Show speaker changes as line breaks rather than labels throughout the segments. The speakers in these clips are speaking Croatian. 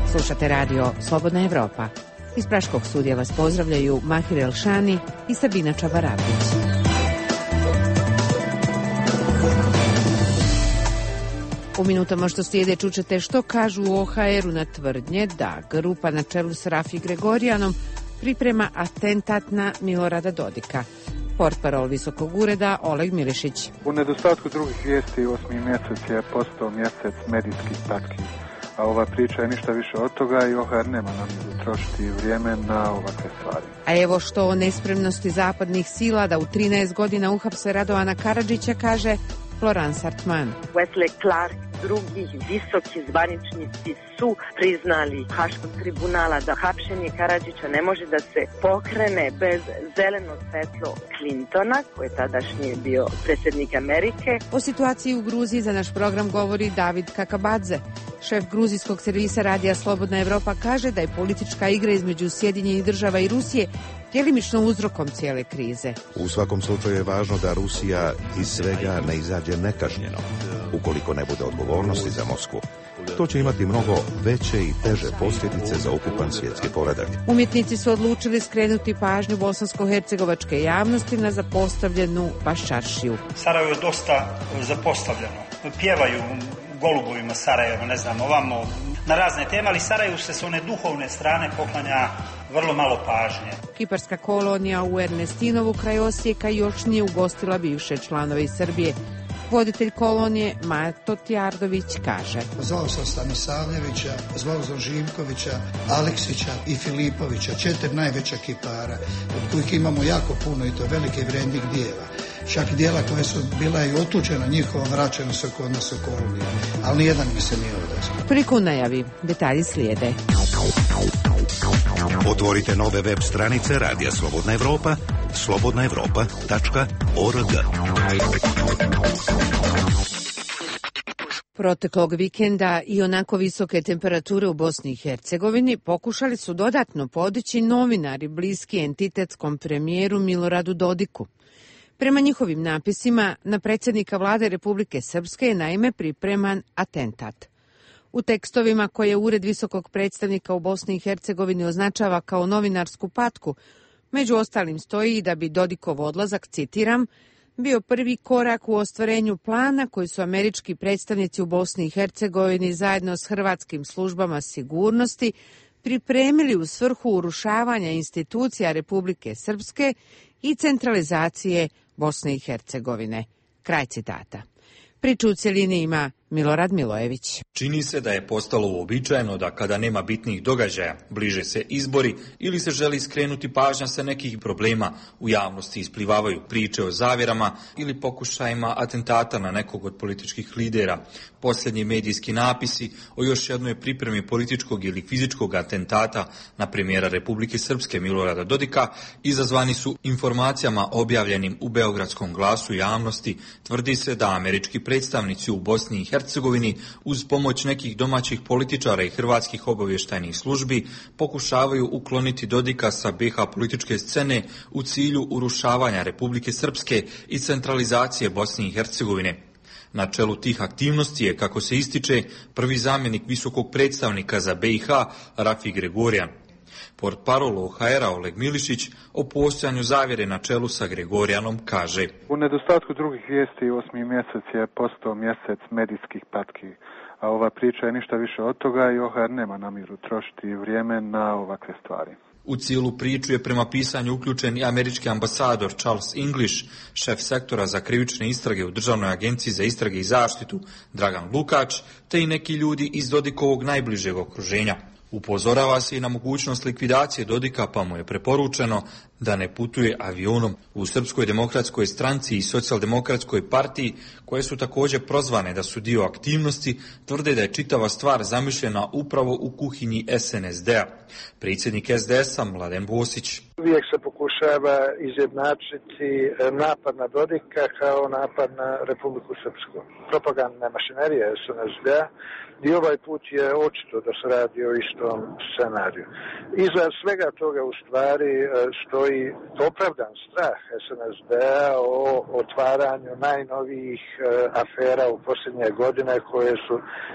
Slušate radio Slobodna Evropa. Iz Praškog studija vas pozdravljaju Mahir Elšani i Sabina Čabarapić. U minutama što slijede čućete što kažu u OHR-u na tvrdnje da grupa na čelu s Rafi Gregorijanom priprema atentat na Milorada Dodika. Portparol Visokog ureda Oleg Milišić.
U nedostatku drugih vijesti 8. mjesec je postao mjesec medijskih patki. A ova priča je ništa više od toga i OHR nema namjeru trošiti vrijeme na ovakve stvari.
A evo što o nespremnosti zapadnih sila da u 13 godina uhapse Radovana Karadžića kaže Florence Hartman.
Wesley Clark, drugi visoki zvaničnici su priznali Haškog tribunala da hapšenje Karadžića ne može da se pokrene bez zeleno svetlo Clintona, koji je tadašnji bio predsjednik Amerike.
O situaciji u Gruziji za naš program govori David Kakabadze. Šef gruzijskog servisa radija Slobodna Evropa kaže da je politička igra između Sjedinjenih država i Rusije djelimično uzrokom cijele krize.
U svakom slučaju je važno da Rusija iz svega ne izađe nekažnjeno. Ukoliko ne bude odgovornosti za Moskvu, to će imati mnogo veće i teže posljedice za ukupan svjetski poredak.
Umjetnici su odlučili skrenuti pažnju bosansko-hercegovačke javnosti na zapostavljenu Baščaršiju.
Sarajevo je dosta zapostavljeno. Pjevaju golubovima Sarajevo, ne znam, ovamo na razne teme, ali Sarajevu se s one duhovne strane poklanja vrlo malo pažnje.
Kiparska kolonija u Ernestinovu kraj Osijeka još nije ugostila bivše članove iz Srbije. Voditelj kolonije Mato Tjardović kaže:
Zvao sam Stanisavljevića, zvao sam Živkovića, Aleksića i Filipovića, 4 najveća kipara, od kojih imamo jako puno i to velike vrijednih dijela. Čak dijela koje su bila i otučena njihova vraćena su kod nas u koloniju, ali nijedan mi se nije odazvao.
Toliko u najavi, detalji slijede.
Otvorite nove web stranice Radija Slobodna Evropa, slobodnaevropa.org.
Proteklog vikenda i onako visoke temperature u Bosni i Hercegovini pokušali su dodatno podići novinari bliski entitetskom premijeru Miloradu Dodiku. Prema njihovim napisima, na predsjednika vlade Republike Srpske je naime pripreman atentat. U tekstovima koje Ured visokog predstavnika u Bosni i Hercegovini označava kao novinarsku patku, među ostalim stoji i da bi Dodikov odlazak, citiram, bio prvi korak u ostvarenju plana koji su američki predstavnici u Bosni i Hercegovini zajedno s hrvatskim službama sigurnosti pripremili u svrhu urušavanja institucija Republike Srpske i centralizacije Bosne i Hercegovine. Kraj citata. Priču u cjelini ima Milorad Milojević.
Čini se da je postalo uobičajeno da kada nema bitnih događaja, bliže se izbori ili se želi skrenuti pažnja sa nekih problema, u javnosti isplivavaju priče o zavjerama ili pokušajima atentata na nekog od političkih lidera. Posljednji medijski napisi o još jednoj pripremi političkog ili fizičkog atentata na premijera Republike Srpske Milorada Dodika izazvani su informacijama objavljenim u Beogradskom glasu javnosti. Tvrdi se da američki predstavnici u Bosni i Hercegovini uz pomoć nekih domaćih političara i hrvatskih obavještajnih službi pokušavaju ukloniti Dodika sa BiH političke scene u cilju urušavanja Republike Srpske i centralizacije Bosne i Hercegovine. Na čelu tih aktivnosti je, kako se ističe, prvi zamjenik visokog predstavnika za BiH Rafi Gregorijan. Portparol OHR-a Oleg Milišić o postojanju zavjere na čelu sa Gregorijanom kaže:
U nedostatku drugih vijesti 8. mjesec je postao mjesec medijskih patki. A ova priča je ništa više od toga i OHR nema namjeru trošiti vrijeme na ovakve stvari.
U cijelu priču je prema pisanju uključen i američki ambasador Charles English, šef sektora za krivične istrage u Državnoj agenciji za istrage i zaštitu Dragan Lukač, te i neki ljudi iz Dodikovog najbližeg okruženja. Upozorava se i na mogućnost likvidacije Dodika, pa mu je preporučeno da ne putuje avionom. U Srpskoj demokratskoj stranci i socijaldemokratskoj partiji, koje su također prozvane da su dio aktivnosti, tvrde da je čitava stvar zamišljena upravo u kuhinji SNSD-a. Predsjednik SDS-a Mladen Bosić:
Uvijek se pokušava izjednačiti napad na Dodika kao napad na Republiku Srpsku. Propagandna mašinerija SNSD-a i ovaj put je očito da se radi o istom scenariju. Iza svega toga u stvari stoji postoji opravdan strah SNSD-a o otvaranju najnovijih afera u posljednje godine koje su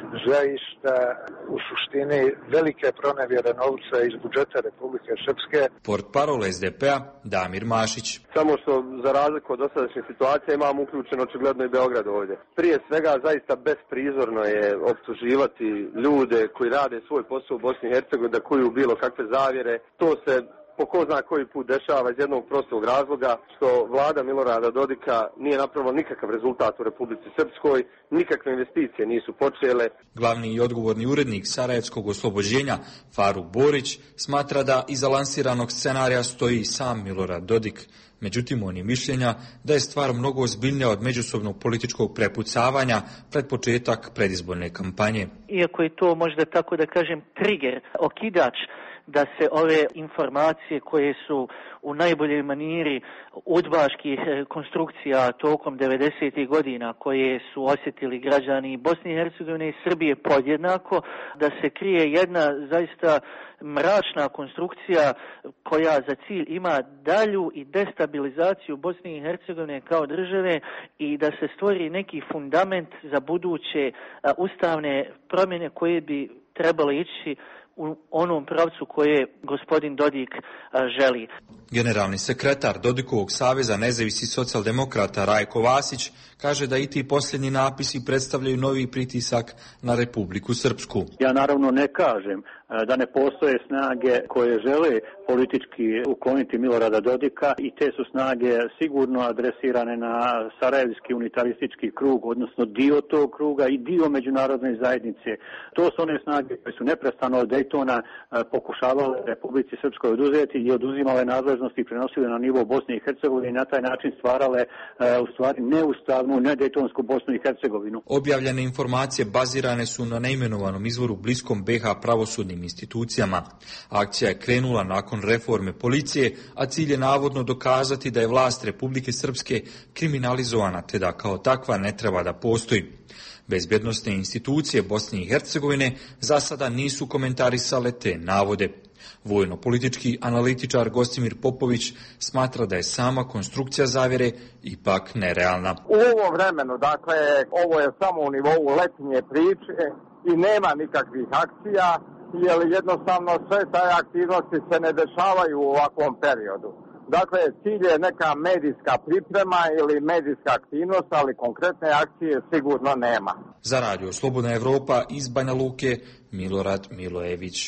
zaista u suštini velike pronevjere novca iz budžeta Republike Srpske.
Portparol SDP-a Damir Mašić.
Samo što za razliku od dosadašnje situacije imamo uključeno očigledno i Beograd ovdje. Prije svega zaista besprizorno je optuživati ljude koji rade svoj posao u Bosni i Hercegovini da kuju bilo kakve zavjere. To se po ko zna koji put dešava iz jednog prostog razloga što vlada Milorada Dodika nije napravila nikakav rezultat u Republici Srpskoj, nikakve investicije nisu počele.
Glavni i odgovorni urednik Sarajevskog oslobođenja Faruk Borić smatra da iza lansiranog scenarija stoji sam Milorad Dodik. Međutim, on je mišljenja da je stvar mnogo ozbiljnija od međusobnog političkog prepucavanja pred početak predizborne kampanje.
Iako je to možda tako da kažem trigger, okidač, da se ove informacije koje su u najboljoj maniri udbaških konstrukcija tokom 90. godina koje su osjetili građani Bosne i Hercegovine i Srbije podjednako, da se krije jedna zaista mračna konstrukcija koja za cilj ima dalju i destabilizaciju Bosne i Hercegovine kao države i da se stvori neki fundament za buduće ustavne promjene koje bi trebale ići u onom pravcu koje gospodin Dodik želi.
Generalni sekretar Dodikovog saveza nezavisnih socijaldemokrata Rajko Vasić kaže da i ti posljednji napisi predstavljaju novi pritisak na Republiku Srpsku.
Ja naravno ne kažem da ne postoje snage koje žele politički ukloniti Milorada Dodika i te su snage sigurno adresirane na sarajevski unitaristički krug, odnosno dio tog kruga i dio međunarodne zajednice. To su one snage koje su neprestano od Dejtona pokušavale Republici Srpskoj oduzeti i oduzimale nadležnosti i prenosile na nivo Bosne i Hercegovine i na taj način stvarale u stvari neustavnu, nedejtonsku Bosnu i Hercegovinu.
Objavljene informacije bazirane su na neimenovanom izvoru bliskom BiH pravosudnim institucijama. Akcija je krenula nakon reforme policije, a cilj je navodno dokazati da je vlast Republike Srpske kriminalizovana, te da kao takva ne treba da postoji. Bezbjednosne institucije Bosne i Hercegovine za sada nisu komentarisale te navode. Vojno-politički analitičar Gostimir Popović smatra da je sama konstrukcija zavjere ipak nerealna.
U ovom vremenu, dakle, ovo je samo u nivou letnje priče i nema nikakvih akcija, jer jednostavno sve taj aktivnosti se ne dešavaju u ovakvom periodu. Dakle, cilj je neka medijska priprema ili medijska aktivnost, ali konkretne akcije sigurno nema.
Za Radio Slobodna Evropa iz Banja Luke, Milorad Milojević.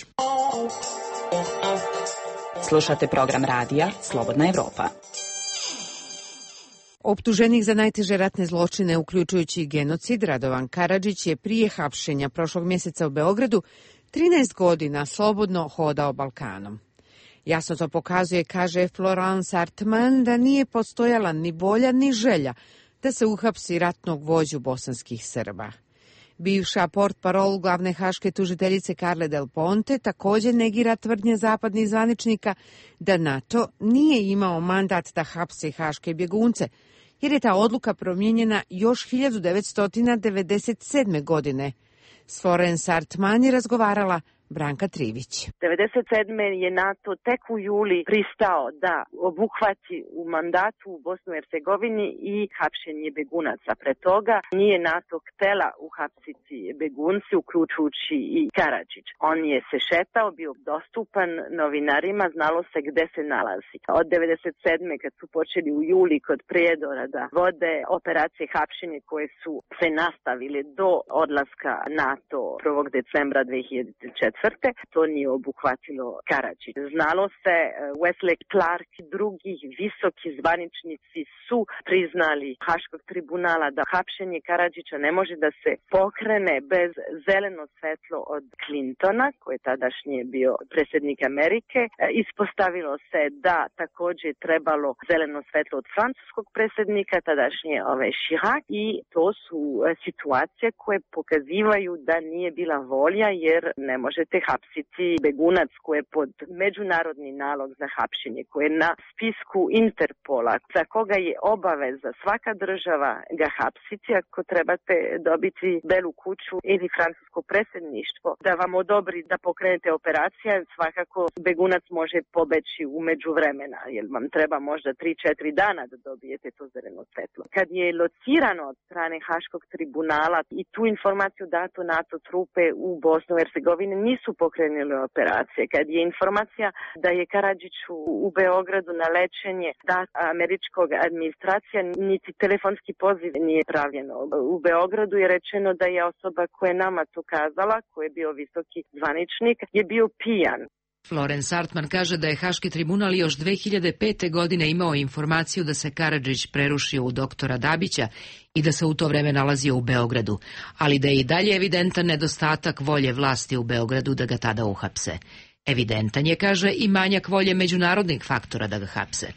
Slušate program radija Slobodna Evropa.
Optuženik za najteže ratne zločine, uključujući genocid, Radovan Karadžić je prije hapšenja prošlog mjeseca u Beogradu 13 godina slobodno hodao Balkanom. Jasno to pokazuje, kaže Florence Artman, da nije postojala ni volja ni želja da se uhapsi ratnog vođu bosanskih Srba. Bivša portparol glavne haške tužiteljice Carle Del Ponte također negira tvrdnje zapadnih zvaničnika da NATO nije imao mandat da hapsi haške bjegunce, jer je ta odluka promijenjena još 1997. godine. S Florence Artman je razgovarala Branka Trivić.
1997. je NATO tek u juli pristao da obuhvati u mandatu u Bosnu i Hercegovini i hapšenje begunaca. Pre toga nije NATO htela uhapsiti begunci, uključujući i Karadžić. On je se šetao, bio dostupan novinarima, znalo se gde se nalazi. Od 1997. kad su počeli u juli kod Prijedora da vode operacije hapšenja koje su se nastavile do odlaska NATO 1. decembra 2004. To nije obuhvatilo Karadžić. Znalo se, Wesley Clark i drugi visoki zvaničnici su priznali Haškog tribunala da hapšenje Karadžića ne može da se pokrene bez zeleno svetlo od Clintona, koji je tadašnji bio predsjednik Amerike. Ispostavilo se da također trebalo zeleno svetlo od francuskog predsjednika, tadašnje Chirac, i to su situacije koje pokazivaju da nije bila volja, jer ne možete možete hapsiti begunac koji je pod međunarodni nalog za hapšenje, koji je na spisku Interpola, za koga je obaveza svaka država ga hapsiti ako trebate dobiti Belu kuću ili francusko predsjedništvo da vam odobri da pokrenete operacija, svakako begunac može pobeći u međuvremena, jer vam treba možda 3-4 dana da dobijete to zeleno svetlo. Kad je locirano od strane Haškog tribunala i tu informaciju dato NATO trupe u Bosnu i Hercegovini nisu pokrenuli operacije. Kad je informacija da je Karadžić u Beogradu na lečenje da američkog administracija, niti telefonski poziv nije pravljeno. U Beogradu je rečeno da je osoba koja je nama to kazala, koji je bio visoki zvaničnik, je bio pijan.
Florence Hartman kaže da je Haški tribunal još 2005. godine imao informaciju da se Karadžić prerušio u doktora Dabića i da se u to vreme nalazio u Beogradu, ali da je i dalje evidentan nedostatak volje vlasti u Beogradu da ga tada uhapse. Evidentan je, kaže, i manjak volje međunarodnih faktora da ga hapse.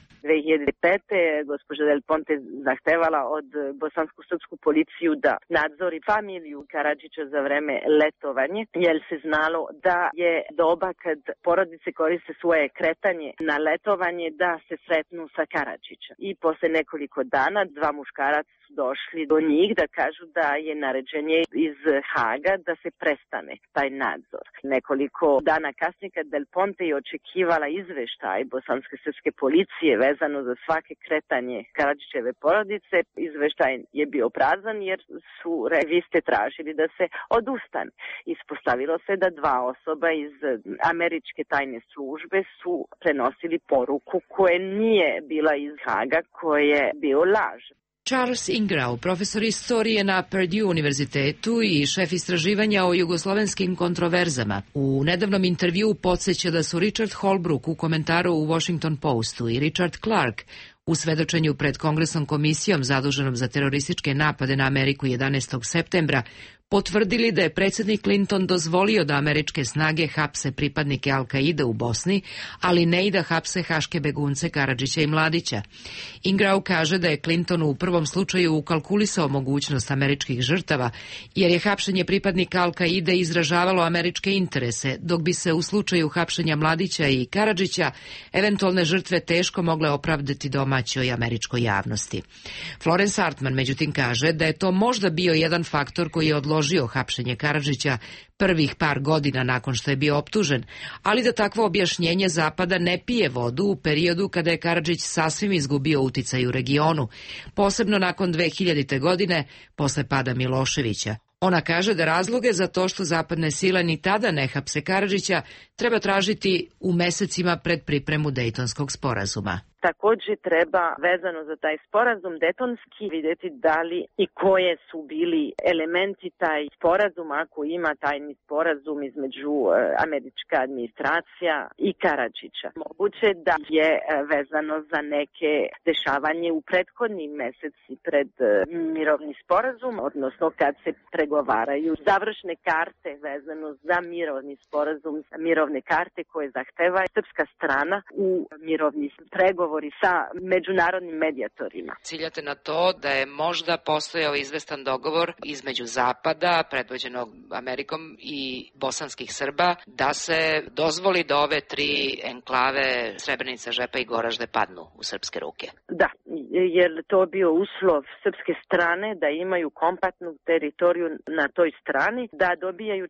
2005. gospođa Del Ponte zahtevala od bosansko-srpsku policiju da nadzori familiju Karadžića za vreme letovanje, jer se znalo da je doba kad porodice koriste svoje kretanje na letovanje da se sretnu sa Karadžićem. I posle nekoliko dana 2 muškaraca su došli do njih da kažu da je naređenje iz Haga da se prestane taj nadzor. Nekoliko dana kasnije kad Del Ponte je očekivala izveštaj bosanske srpske policije vezano za svake kretanje Karadžićeve porodice, izveštaj je bio prazan jer su reviste tražili da se odustane. Ispostavilo se da 2 osoba iz američke tajne službe su prenosili poruku koja nije bila iz Haga, koja je bio laž.
Charles Ingrao, profesor istorije na Purdue univerzitetu i šef istraživanja o jugoslovenskim kontroverzama, u nedavnom intervjuu podsjeća da su Richard Holbrooke u komentaru u Washington Postu i Richard Clark u svedočenju pred Kongresnom komisijom zaduženom za terorističke napade na Ameriku 11. septembra potvrdili da je predsjednik Clinton dozvolio da američke snage hapse pripadnike Al-Kaide u Bosni, ali ne i da hapse haške begunce Karadžića i Mladića. Ingrao kaže da je Clinton u prvom slučaju ukalkulisao mogućnost američkih žrtava, jer je hapšenje pripadnika Al-Kaide izražavalo američke interese, dok bi se u slučaju hapšenja Mladića i Karadžića eventualne žrtve teško mogle opravdati domaćoj američkoj javnosti. Florence Hartman međutim kaže da je to možda bio jedan faktor koji je odložio hapšenje Karadžića prvih par godina nakon što je bio optužen, ali da takvo objašnjenje Zapada ne pije vodu u periodu kada je Karadžić sasvim izgubio uticaj u regionu, posebno nakon 2000. godine, posle pada Miloševića. Ona kaže da razloge za to što zapadne sile ni tada ne hapse Karadžića treba tražiti u mesecima pred pripremu Dejtonskog sporazuma.
Također treba, vezano za taj sporazum Dejtonski, vidjeti da li i koje su bili elementi taj sporazum, ako ima tajni sporazum između američka administracija i Karadžića. Moguće da je vezano za neke dešavanje u prethodnim meseci pred mirovni sporazum, odnosno kad se pregovaraju završne karte vezano za mirovni sporazum, mirovne karte koje zahteva srpska strana u mirovni pregovor sa međunarodnim medijatorima.
Ciljate na to da je možda postojao izvestan dogovor između Zapada, predvođenog Amerikom, i bosanskih Srba, da se dozvoli da ove 3 enklave Srebrenica, Žepa i Goražde padnu u srpske ruke.
Da, jer to bio uslov srpske strane da imaju kompaktnu teritoriju na toj strani, da dobijaju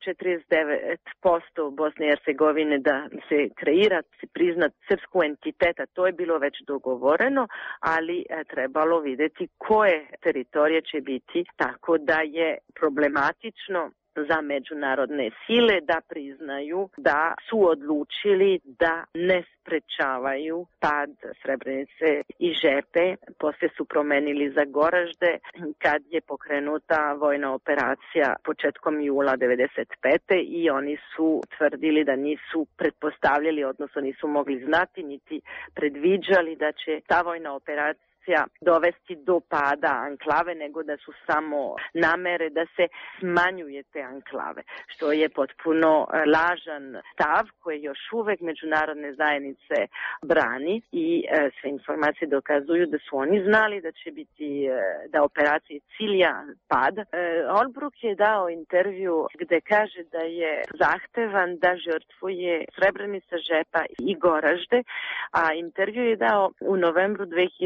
49% Bosne i Hercegovine, da se kreira, se priznat srpsku entiteta. To je bilo već dogovoreno, ali trebalo vidjeti koje teritorije će biti, tako da je problematično za međunarodne sile da priznaju da su odlučili da ne sprečavaju pad Srebrenice i Žepe. Poslije su promenili za Goražde kad je pokrenuta vojna operacija početkom jula 1995. i oni su tvrdili da nisu pretpostavljali, odnosno nisu mogli znati niti predviđali da će ta vojna operacija sankcija dovesti do pada anklave, nego da su samo namere da se smanjuje te anklave, što je potpuno lažan stav koji još uvek međunarodne zajednice brani i sve informacije dokazuju da su oni znali da će biti, da operacije cilja pad. Holbrooke je dao intervju gde kaže da je zahtevan da žrtvuje Srebrenica, Žepa i Goražde, a intervju je dao u novembru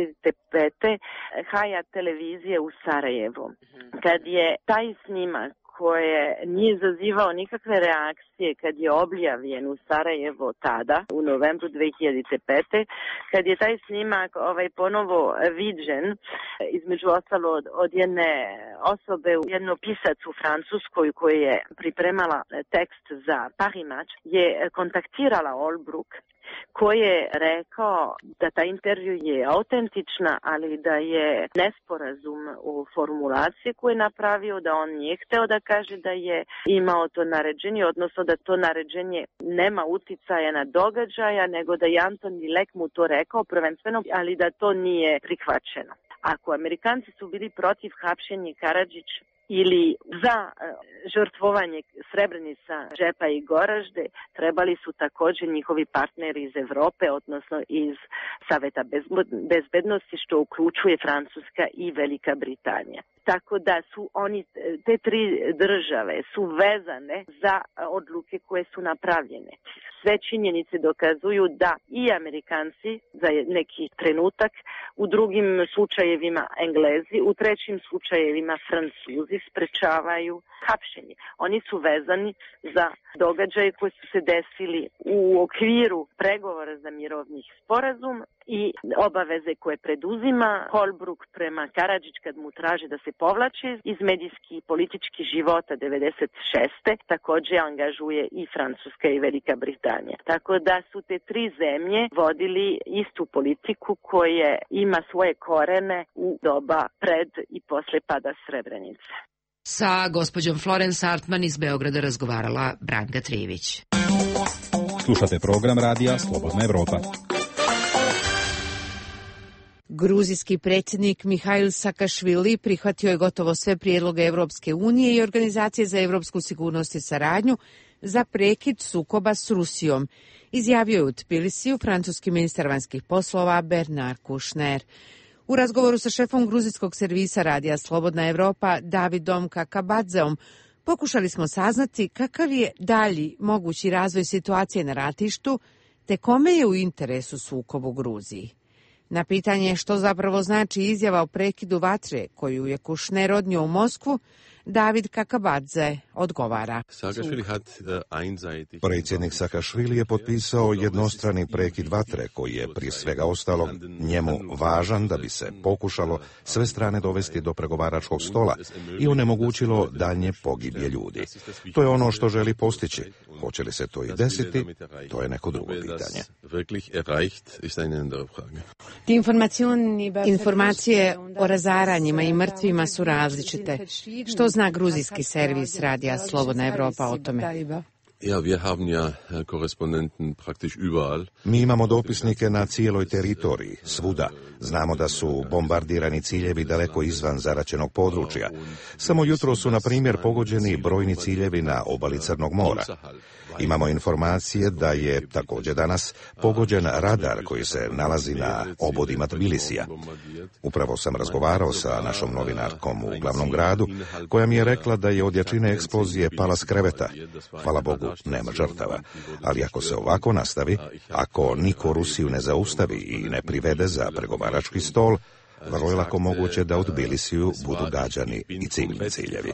2005. Haja televizije u Sarajevu. Kad je taj snimak koje nije zazivao nikakve reakcije kad je objavljen u Sarajevo tada, u novembru 2005. Kad je taj snimak ponovo viđen, između ostalo od jedne osobe, jedno pisac u Francuskoj koji je pripremala tekst za Paris Match, je kontaktirala Holbrooke, koji je rekao da ta intervju je autentična, ali da je nesporazum u formulaciji koju je napravio, da on nije hteo da kaže da je imao to naređenje, odnosno da to naređenje nema uticaja na događaja, nego da je Antoni Lek mu to rekao prvenstveno, ali da to nije prihvaćeno. Ako Amerikanci su bili protiv hapšenja Karadžić ili za žrtvovanje Srebrenica, Žepa i Goražde, trebali su također njihovi partneri iz Evrope, odnosno iz Saveta bezbednosti, što uključuje Francuska i Velika Britanija. Tako da su oni, te tri države su vezane za odluke koje su napravljene. Sve činjenice dokazuju da i Amerikanci za neki trenutak, u drugim slučajevima Englezi, u trećim slučajevima Francuzi sprečavaju hapšenje. Oni su vezani za događaje koji su se desili u okviru pregovora za mirovnih sporazum i obaveze koje preduzima Holbrooke prema Karadžić kad mu traže da se povlači iz medijski i politički života 96. također angažuje i Francuska i Velika Britanija. Tako da su te tri zemlje vodili istu politiku koja ima svoje korene u doba pred i posle pada Srebrenice.
Sa gospođom Florence Hartman iz Beograda razgovarala Branka Trivić.
Slušate program radija Slobodna Evropa.
Gruzijski predsjednik Mihail Sakašvili prihvatio je gotovo sve prijedloge Evropske unije i Organizacije za evropsku sigurnost i saradnju za prekid sukoba s Rusijom, izjavio je u Tbilisiju francuski ministar vanjskih poslova Bernard Kouchner. U razgovoru sa šefom gruzijskog servisa radija Slobodna Evropa Davidom Kakabadzeom pokušali smo saznati kakav je dalji mogući razvoj situacije na ratištu te kome je u interesu sukob u Gruziji. Na pitanje što zapravo znači izjava o prekidu vatre koju je Kouchner odnio u Moskvu, David Kakabadze odgovara.
Predsjednik Sakašvili je potpisao jednostrani prekid vatre koji je prije svega ostalog njemu važan da bi se pokušalo sve strane dovesti do pregovaračkog stola i onemogućilo daljnje pogibije ljudi. To je ono što želi postići. Hoće li se to i desiti, to je neko drugo pitanje.
Informacije o razaranjima i mrtvima su različite. Što zna gruzijski servis radija Slobodna Evropa o tome?
Mi imamo dopisnike na cijeloj teritoriji, svuda. Znamo da su bombardirani ciljevi daleko izvan zaraćenog područja. Samo jutro su, na primjer, pogođeni brojni ciljevi na obali Crnog mora. Imamo informacije da je također danas pogođen radar koji se nalazi na obodima Tbilisija. Upravo sam razgovarao sa našom novinarkom u glavnom gradu, koja mi je rekla da je od jačine eksplozije pala s kreveta. Hvala Bogu, nema žrtava. Ali ako se ovako nastavi, ako niko Rusiju ne zaustavi i ne privede za pregovarački stol, vrlo je lako moguće da u Tbilisiju budu gađani i civilni ciljevi.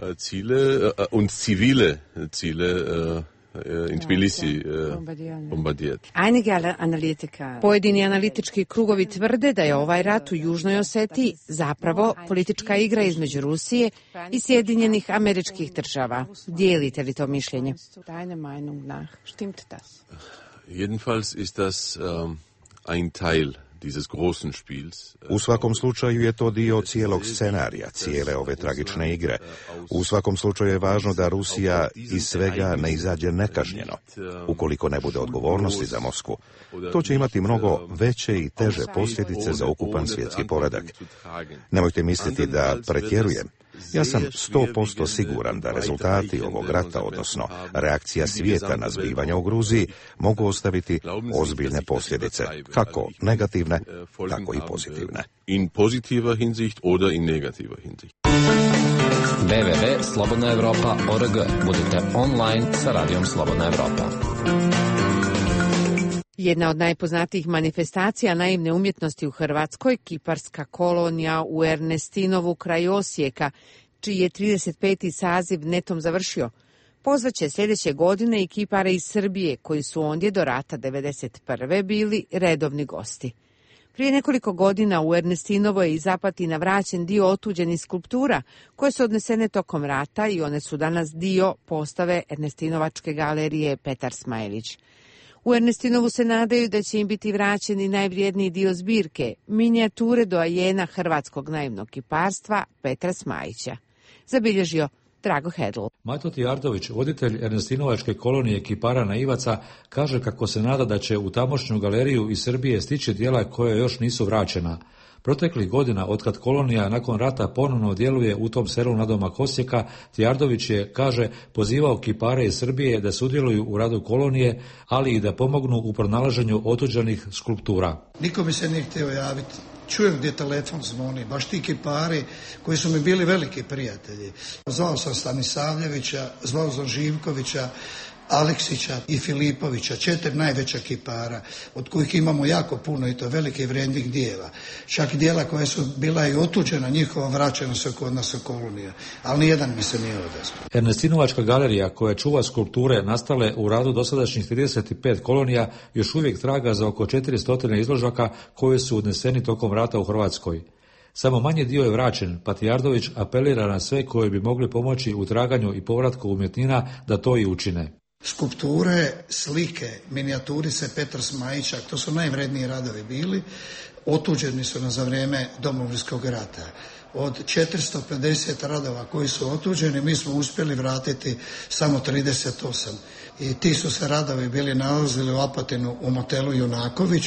In Tbilisi bombardiert.
Pojedini analitički krugovi tvrde da je ovaj rat u Južnoj Osetiji zapravo politička igra između Rusije i Sjedinjenih Američkih Država. Dijelite li to mišljenje?
Jedenfalls ist das ein Teil
U svakom slučaju je to dio cijelog scenarija, cijele ove tragične igre. U svakom slučaju je važno da Rusija iz svega ne izađe nekažnjeno. Ukoliko ne bude odgovornosti za Moskvu, to će imati mnogo veće i teže posljedice za ukupan svjetski poredak. Nemojte misliti da pretjerujem. Ja sam 100% siguran da rezultati ovog rata, odnosno reakcija svijeta na zbivanja u Gruziji, mogu ostaviti ozbiljne posljedice, kako negativne, tako i pozitivne.
In positiver Hinsicht oder in negativer Hinsicht.
www.slobodnaevropa.org. Budite online sa radijom Slobodna Evropa.
Jedna od najpoznatijih manifestacija naivne umjetnosti u Hrvatskoj, kiparska kolonija u Ernestinovu kraj Osijeka, čiji je 35. saziv netom završio, pozvaće sljedeće godine i kipare iz Srbije, koji su ondje do rata 1991. bili redovni gosti. Prije nekoliko godina u Ernestinovo je iz Apatina vraćen dio otuđenih skulptura koje su odnesene tokom rata i one su danas dio postave Ernestinovačke galerije Petar Smajlić. U Ernestinovu se nadaju da će im biti vraćeni najvrijedniji dio zbirke, minijature doajena hrvatskog naivnog kiparstva Petra Smajića. Zabilježio Drago Hedl.
Mato Tijardović, voditelj Ernestinovačke kolonije kipara naivaca, kaže kako se nada da će u tamošnju galeriju iz Srbije stići djela koja još nisu vraćena. Proteklih godina, otkad kolonija nakon rata ponovno djeluje u tom selu nadomak Osijeka, Tijardović je, kaže, pozivao kipare iz Srbije da sudjeluju u radu kolonije, ali i da pomognu u pronalaženju otuđenih skulptura.
Niko mi se nije htio javiti. Čujem gdje telefon zvoni, baš ti kipari koji su mi bili veliki prijatelji. Zvao sam Stanisavljevića, zvao sam Živkovića, Aleksića i Filipovića, 4 najveća kipara, od kojih imamo jako puno i to velike vrijednih dijela. Čak dijela koja su bila i otuđena, njihova vraćena su kod nas u koloniju, ali nijedan mi se nije odazvao.
Ernestinovačka galerija, koja čuva skulpture nastale u radu dosadašnjih 35 kolonija, još uvijek traga za oko 400 izložaka koje su odneseni tokom rata u Hrvatskoj. Samo manji dio je vraćen, pa Tijardović apelira na sve koji bi mogli pomoći u traganju i povratku umjetnina da to i učine.
Skulpture, slike, minijaturice Petra Smajića, to su najvredniji radovi bili, otuđeni su za vrijeme Domovinskog rata. Od 450 radova koji su otuđeni, mi smo uspjeli vratiti samo 38. I ti su se radovi bili nalazili u Apatinu u motelu Junaković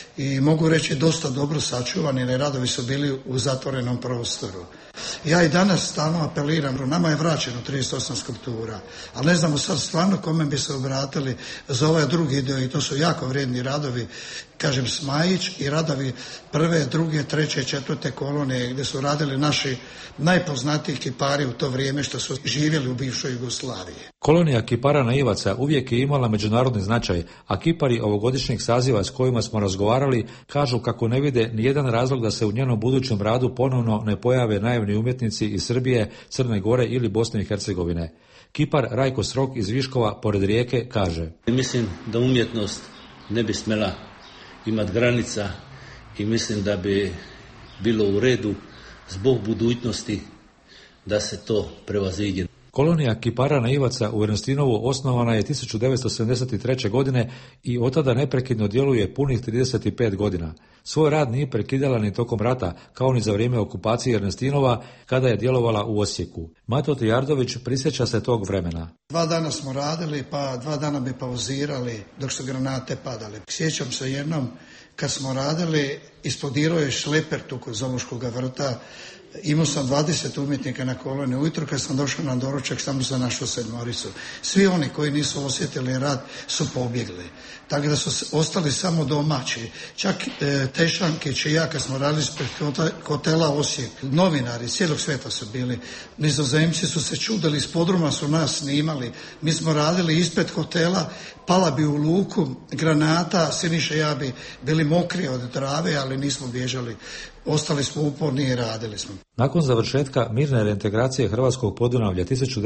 i mogu reći dosta dobro sačuvani, jer radovi su bili u zatvorenom prostoru. Ja i danas stalno apeliram, nama je vraćeno 38 skulptura, ali ne znamo sad stvarno kome bi se obratili za ovaj drugi dio i to su jako vrijedni radovi, kažem Smajić i radovi 1., 2., 3., 4. kolonije gdje su radili naši najpoznatiji kipari u to vrijeme što su živjeli u bivšoj Jugoslaviji.
Kolonija kipara naivaca uvijek je imala međunarodni značaj, a kipari ovogodišnjeg saziva s kojima smo razgovarali kažu kako ne vide nijedan razlog da se u njenom budućem radu ponovno ne pojave naivni umjetnici iz Srbije, Crne Gore ili Bosne i Hercegovine. Kipar Rajko Srok iz Viškova pored Rijeke kaže:
Mislim da umjetnost ne bi smjela imati granica i mislim da bi bilo u redu zbog budućnosti da se to prevaziđe.
Kolonija kipara naivaca u Ernestinovu osnovana je 1973. godine i od tada neprekidno djeluje punih 35 godina. Svoj rad nije prekidala ni tokom rata, kao ni za vrijeme okupacije Ernestinova, kada je djelovala u Osijeku. Mato Tijardović prisjeća se tog vremena.
2 dana smo radili, pa 2 dana bi pauzirali dok su granate padale. Sjećam se jednom kad smo radili, isplodirao je šleper tu kod Zoološkog vrta. Imao sam 20 umjetnika na koloniji. Ujutro kad sam došao na doručak, samo sam našao 7. Svi oni koji nisu osjetili rad su pobjegli. Tako da su ostali samo domaći. Čak Tešankić i ja kad smo radili ispred hotela Osijek, novinari cijelog svijeta su bili. Nizozemci su se čudili, iz podruma su nas snimali. Mi smo radili ispred hotela, pala bi u luku granata, Siniša i ja bi bili mokri od trave, ali nismo bježali. Ostali smo uporni i radili smo.
Nakon završetka mirne reintegracije Hrvatskog Podunavlja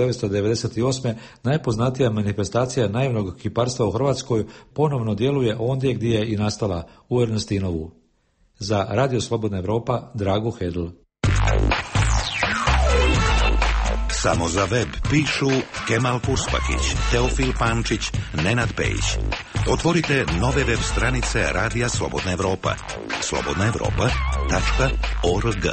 1998. najpoznatija manifestacija naivnog kiparstva u Hrvatskoj ponovno djeluje ondje gdje je i nastala, u Ernestinovu. Za Radio Slobodna Evropa, Drago Hedl.
Samo za web pišu Kemal Puspakić, Teofil Pančić, Nenad Pejić. Otvorite nove web stranice Radija Slobodna Evropa. slobodnaevropa.org.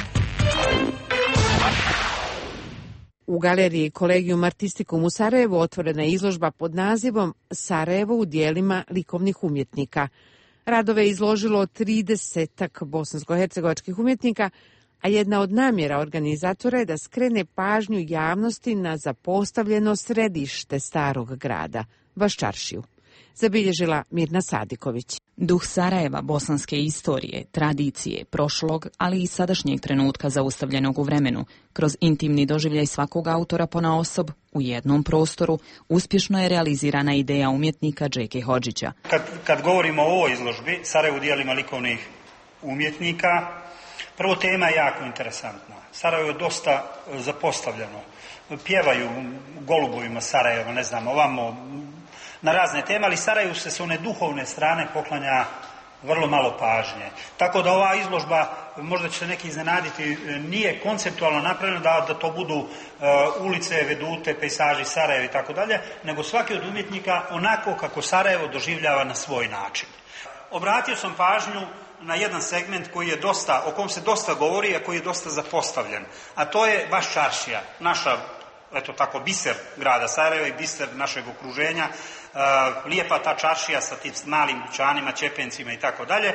U galeriji Kolegium Artisticum u Sarajevu otvorena je izložba pod nazivom Sarajevo u dijelima likovnih umjetnika. Radove je izložilo 30-ak bosansko-hercegovačkih umjetnika, a jedna od namjera organizatora je da skrene pažnju javnosti na zapostavljeno središte starog grada, Baščaršiju. Zabilježila Mirna Sadiković.
Duh Sarajeva, bosanske istorije, tradicije, prošlog, ali i sadašnjeg trenutka zaustavljenog u vremenu, kroz intimni doživljaj svakog autora ponaosob, u jednom prostoru, uspješno je realizirana ideja umjetnika Džeke Hodžića.
Kad govorimo o ovoj izložbi, Sarajevo u dijelima likovnih umjetnika, prvo tema je jako interesantna. Sarajevo je dosta zapostavljeno. Pjevaju u golubovima Sarajeva, ne znam, ovamo na razne teme, ali Sarajevu se s one duhovne strane poklanja vrlo malo pažnje. Tako da ova izložba, možda će se neki iznenaditi, nije konceptualno napravljena da to budu ulice, vedute, pejsaži Sarajeva i tako dalje, nego svaki od umjetnika onako kako Sarajevo doživljava na svoj način. Obratio sam pažnju na jedan segment koji je o kom se dosta govori, a koji je dosta zapostavljen. A to je Baščaršija, naša, eto tako, biser grada Sarajeva i biser našeg okruženja. Lijepa ta čaršija sa tim malim dućanima, ćepencima i tako dalje,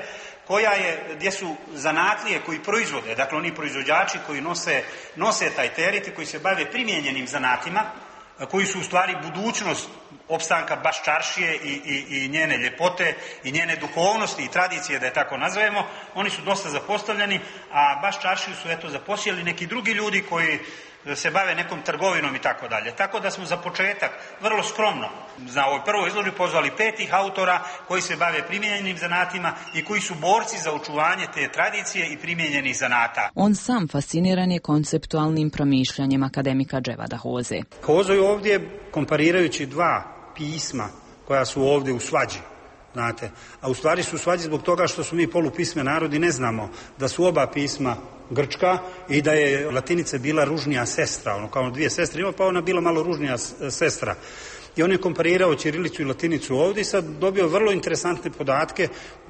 gdje su zanatlije koji proizvode, dakle oni proizvođači koji nose taj teret i koji se bave primijenjenim zanatima, koji su u stvari budućnost opstanka Baščaršije i njene ljepote i njene duhovnosti i tradicije, da je tako nazovemo, oni su dosta zapostavljeni, a Baščaršiju su zaposjeli neki drugi ljudi koji se bave nekom trgovinom i tako dalje. Tako da smo za početak vrlo skromno na ovoj prvoj izložbi pozvali 5 autora koji se bave primijenjenim zanatima i koji su borci za očuvanje te tradicije i primijenjenih zanata.
On sam fasciniran je konceptualnim promišljanjem akademika Dževada Hoze.
Hozo je ovdje, komparirajući 2 pisma koja su ovdje u svađi, znate, a u stvari su u svađi zbog toga što su mi polupisme narodi, ne znamo da su oba pisma grčka i da je latinica bila ružnija sestra, kao 2 sestre ima, pa ona bila malo ružnija sestra. I on je komparirao ćirilicu i latinicu ovdje i sad dobio vrlo interesantne podatke.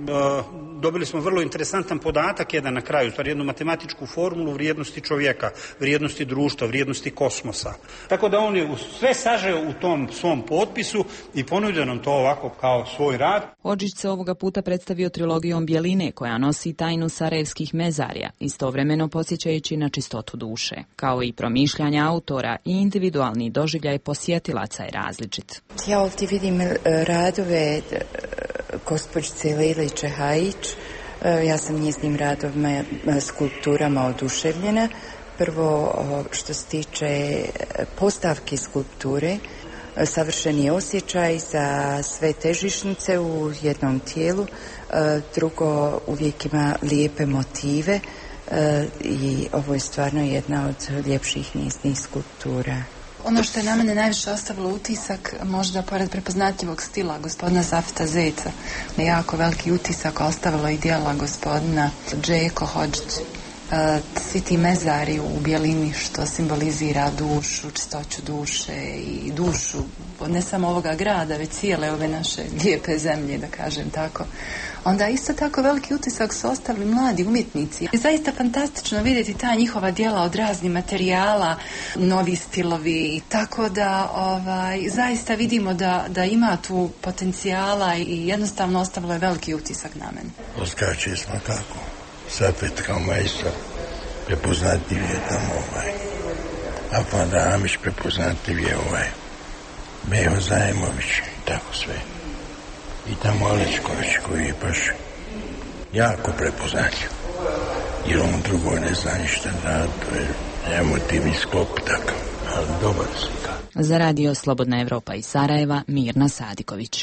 Dobili smo vrlo interesantan podatak jedan na kraju, stvari jednu matematičku formulu vrijednosti čovjeka, vrijednosti društva, vrijednosti kosmosa. Tako da on je sve sažeo u tom svom potpisu i ponudio nam to ovako kao svoj rad.
Hodžić se ovoga puta predstavio trilogijom Bjeline koja nosi tajnu sarajevskih mezarja, istovremeno podsjećajući na čistotu duše. Kao i promišljanja autora i individualni doživljaj posjetilaca je različit.
Ja ovdje vidim radove gospođice Lejle Čehajić. Ja sam njeznim radovima, skulpturama oduševljena. Prvo, što se tiče postavke skulpture, savršeni osjećaj za sve težišnice u jednom tijelu. Drugo, uvijek ima lijepe motive i ovo je stvarno jedna od ljepših njezinih skulptura.
Ono što je na mene najviše ostavilo utisak, možda pored prepoznatljivog stila gospodina Zafita Zeca, je jako veliki utisak ostavilo i dijela gospodina Džeko Hodžić. Svi ti mezari u Bjelini što simbolizira dušu, čistoću duše i dušu ne samo ovoga grada, već cijele ove naše lijepe zemlje, da kažem tako. Onda isto tako veliki utisak su ostavili mladi umjetnici. Je zaista fantastično vidjeti ta njihova djela od raznih materijala, novi stilovi i tako da zaista vidimo da ima tu potencijala i jednostavno ostavilo je veliki utisak na mene.
Oskače smo tako. Sapet kao majstor prepoznatljiv je tamo Afanda Amić, prepoznatljiv je Meho Zajemović i tako sve. I tamo Alečković koji je baš jako prepoznatljiv. Jer on drugo ne zna ništa da to je emotivni sklop takav, ali dobar slika.
Za Radio Slobodna Evropa iz Sarajeva, Mirna Sadiković.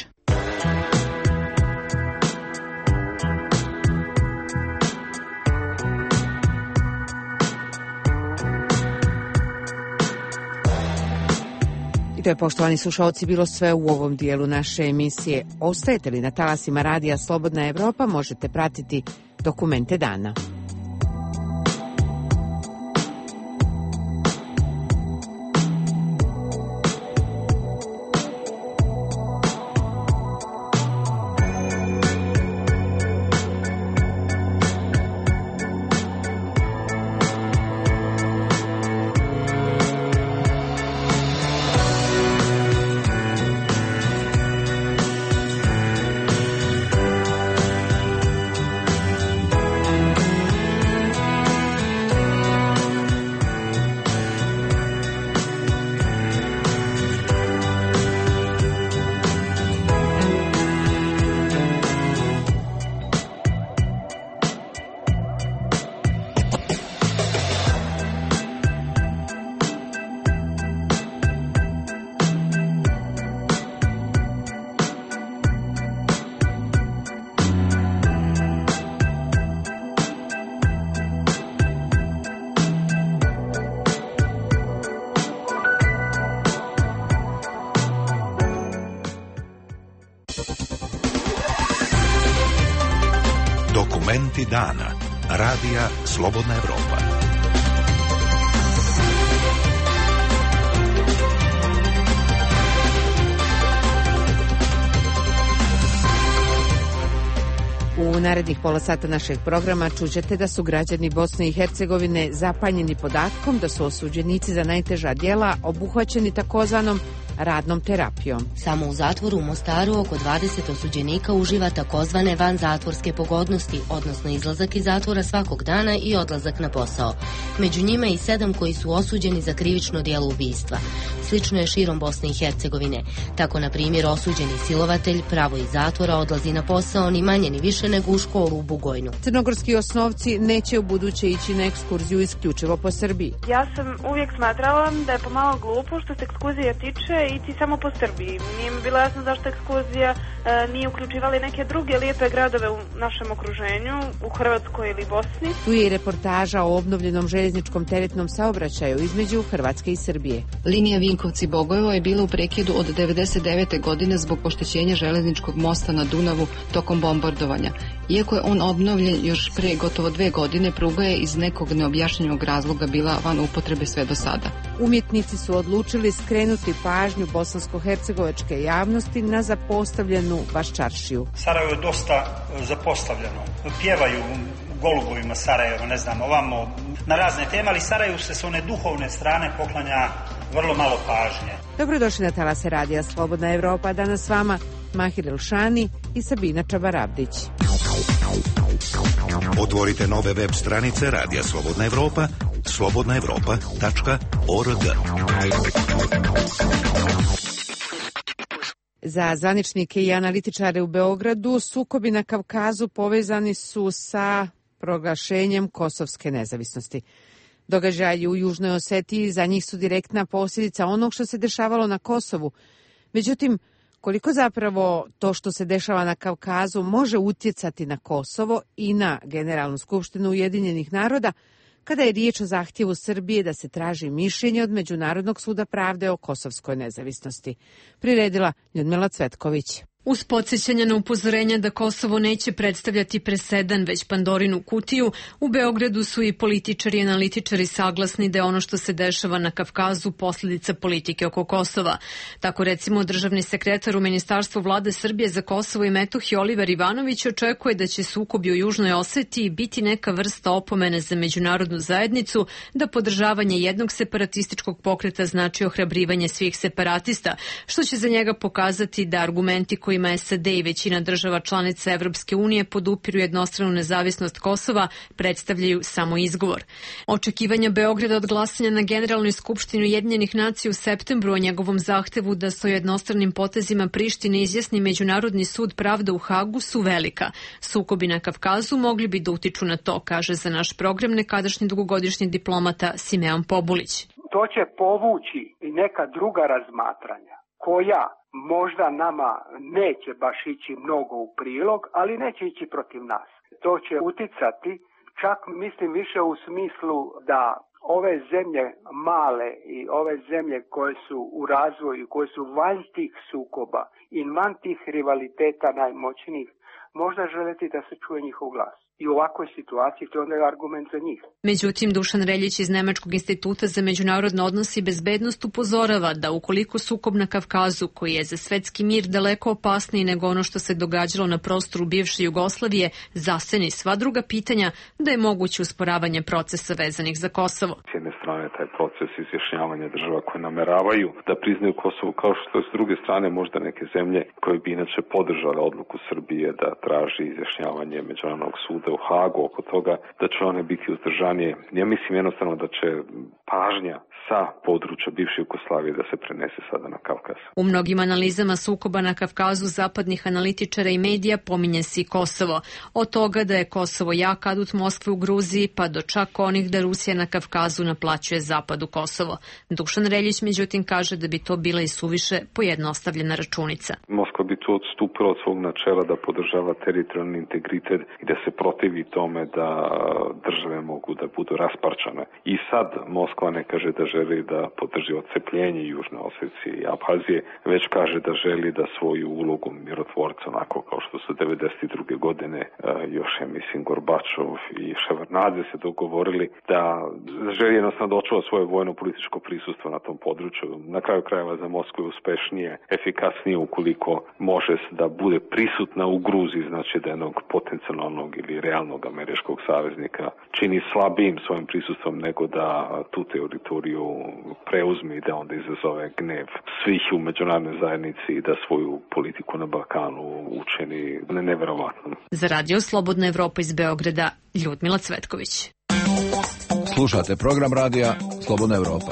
To je, poštovani slušalci, bilo sve u ovom dijelu naše emisije. Ostajete li na talasima Radija Slobodna Evropa, možete pratiti Dokumente dana.
Dokumenti dana. Radija Slobodna Evropa.
U narednih pola sata našeg programa čućete da su građani Bosne i Hercegovine zapanjeni podatkom da su osuđenici za najteža djela obuhvaćeni takozvanom radnom terapijom.
Samo u zatvoru u Mostaru oko 20 osuđenika uživa takozvane vanzatvorske pogodnosti, odnosno izlazak iz zatvora svakog dana i odlazak na posao. Među njima i 7 koji su osuđeni za krivično djelo ubistva. Slično je širom Bosne i Hercegovine. Tako, na primjer, osuđeni silovatelj pravo iz zatvora odlazi na posao ni manje ni više nego u školu u Bugojnu.
Crnogorski osnovci neće u buduće ići na ekskurziju isključivo po Srbiji.
Ja sam uvijek smatrala da je pomalo glupo što se ekskurzija tiče ići samo po Srbiji. Nije mi bilo jasno zašto ekskurzija nije uključivali neke druge lijepe gradove u našem okruženju, u Hrvatskoj ili Bosni.
Tu je i reportaža o obnovljenom željezničkom teretnom saobraćaju između Hrvatske i Srbije.
Linija Vinkovci-Bogojevo je bila u prekidu od 1999. godine zbog oštećenja železničkog mosta na Dunavu tokom bombardovanja. Iako je on obnovljen još pre gotovo 2 godine, pruga je iz nekog neobjašnjenog razloga bila van upotrebe sve do sada.
Umjetnici su odlučili skrenuti pažnju bosansko-hercegovačke javnosti na zapostavljenu Baščaršiju.
Sarajevo je dosta zapostavljeno. Pjevaju u golubovima Sarajeva, ne znam, ovamo na razne teme, ali Sarajevu se s one duhovne strane poklanja vrlo malo pažnje.
Dobrodošli na talase Radija Slobodna Evropa. Danas s vama Mahir Elšani i Sabina Čabarabdić.
Otvorite nove web stranice Radija Slobodna Evropa, slobodnaevropa.org.
Za zvaničnike i analitičare u Beogradu sukobi na Kavkazu povezani su sa proglašenjem kosovske nezavisnosti. Događaji u Južnoj Osetiji za njih su direktna posljedica onog što se dešavalo na Kosovu. Međutim, koliko zapravo to što se dešava na Kavkazu može utjecati na Kosovo i na Generalnu skupštinu Ujedinjenih naroda, kada je riječ o zahtjevu Srbije da se traži mišljenje od Međunarodnog suda pravde o kosovskoj nezavisnosti. Priredila Ljudmila Cvetković.
Uz podsjećanje na upozorenja da Kosovo neće predstavljati presedan, već Pandorinu kutiju, u Beogradu su i političari i analitičari saglasni da je ono što se dešava na Kavkazu posljedica politike oko Kosova. Tako, recimo, državni sekretar u Ministarstvu vlade Srbije za Kosovo i Metohiju Oliver Ivanović očekuje da će sukobi u Južnoj Osetiji biti neka vrsta opomene za međunarodnu zajednicu, da podržavanje jednog separatističkog pokreta znači ohrabrivanje svih separatista, što će za njega pokazati da argumenti kojima SAD i većina država članica Evropske unije podupiru jednostranu nezavisnost Kosova predstavljaju samo izgovor. Očekivanja Beograda od glasanja na Generalnoj skupštini Ujedinjenih nacija u septembru o njegovom zahtevu da se o jednostranim potezima Prištine izjasni Međunarodni sud pravde u Hagu su velika. Sukobi na Kavkazu mogli bi da utiču na to, kaže za naš program nekadašnji dugogodišnji diplomata Simeon Pobulić.
To će povući i neka druga razmatranja koja možda nama neće baš ići mnogo u prilog, ali neće ići protiv nas. To će uticati, čak mislim više u smislu da ove zemlje male i ove zemlje koje su u razvoju, koje su van tih sukoba i van tih rivaliteta najmoćnijih, možda želeti da se čuje njihov glas. I u ovakvoj situaciji to je onda argument za njih.
Međutim, Dušan Reljić iz Nemačkog instituta za međunarodne odnose i bezbednost upozorava da ukoliko sukob na Kavkazu, koji je za svetski mir daleko opasniji nego ono što se događalo na prostoru bivše Jugoslavije, zaseni sva druga pitanja, da je moguće usporavanje procesa vezanih za Kosovo.
S jedne strane taj proces izjašnjavanja država koje nameravaju da priznaju Kosovo, kao što je s druge strane možda neke zemlje koje bi inače podržale odluku Srbije da traži izjašnjavanje Međunarodnog suda u Hagu oko toga, da će one biti uzdržanije. Ja mislim jednostavno da će pažnja sa područja bivše Jugoslavije da se prenese sada na Kavkaz.
U mnogim analizama sukoba na Kavkazu zapadnih analitičara i medija pominje se i Kosovo. Od toga da je Kosovo jak adut Moskve u Gruziji, pa do čak onih da Rusija na Kavkazu naplaćuje zapadu Kosovo. Dušan Reljić međutim kaže da bi to bila i suviše pojednostavljena računica.
Moskva bi tu odstupila od svog načela da podržava teritorijalni integritet i da se protiv protivi tome da države mogu da budu rasparčane. I sad Moskva ne kaže da želi da podrži odcepljenje Južne Osecije i Abhazije, već kaže da želi da svoju ulogu mirotvorca, onako kao što su 92. godine još je, mislim, Gorbačov i Ševarnadze se dogovorili da želi jednostavno da očuva svoje vojno-političko prisustvo na tom području. Na kraju krajeva za Moskvu je uspešnije, efikasnije ukoliko može da bude prisutna u Gruziji, znači da jednog potencijalnog ili realnog američkog saveznika čini slabijim svojim prisustvom nego da tu teritoriju preuzme i da onda izazove gnev svih u međunarodnoj zajednici i da svoju politiku na Balkanu učini neverovatno.
Za Radio Slobodna Evropa iz Beograda, Ljudmila Cvetković.
Slušate program radija Slobodna Evropa.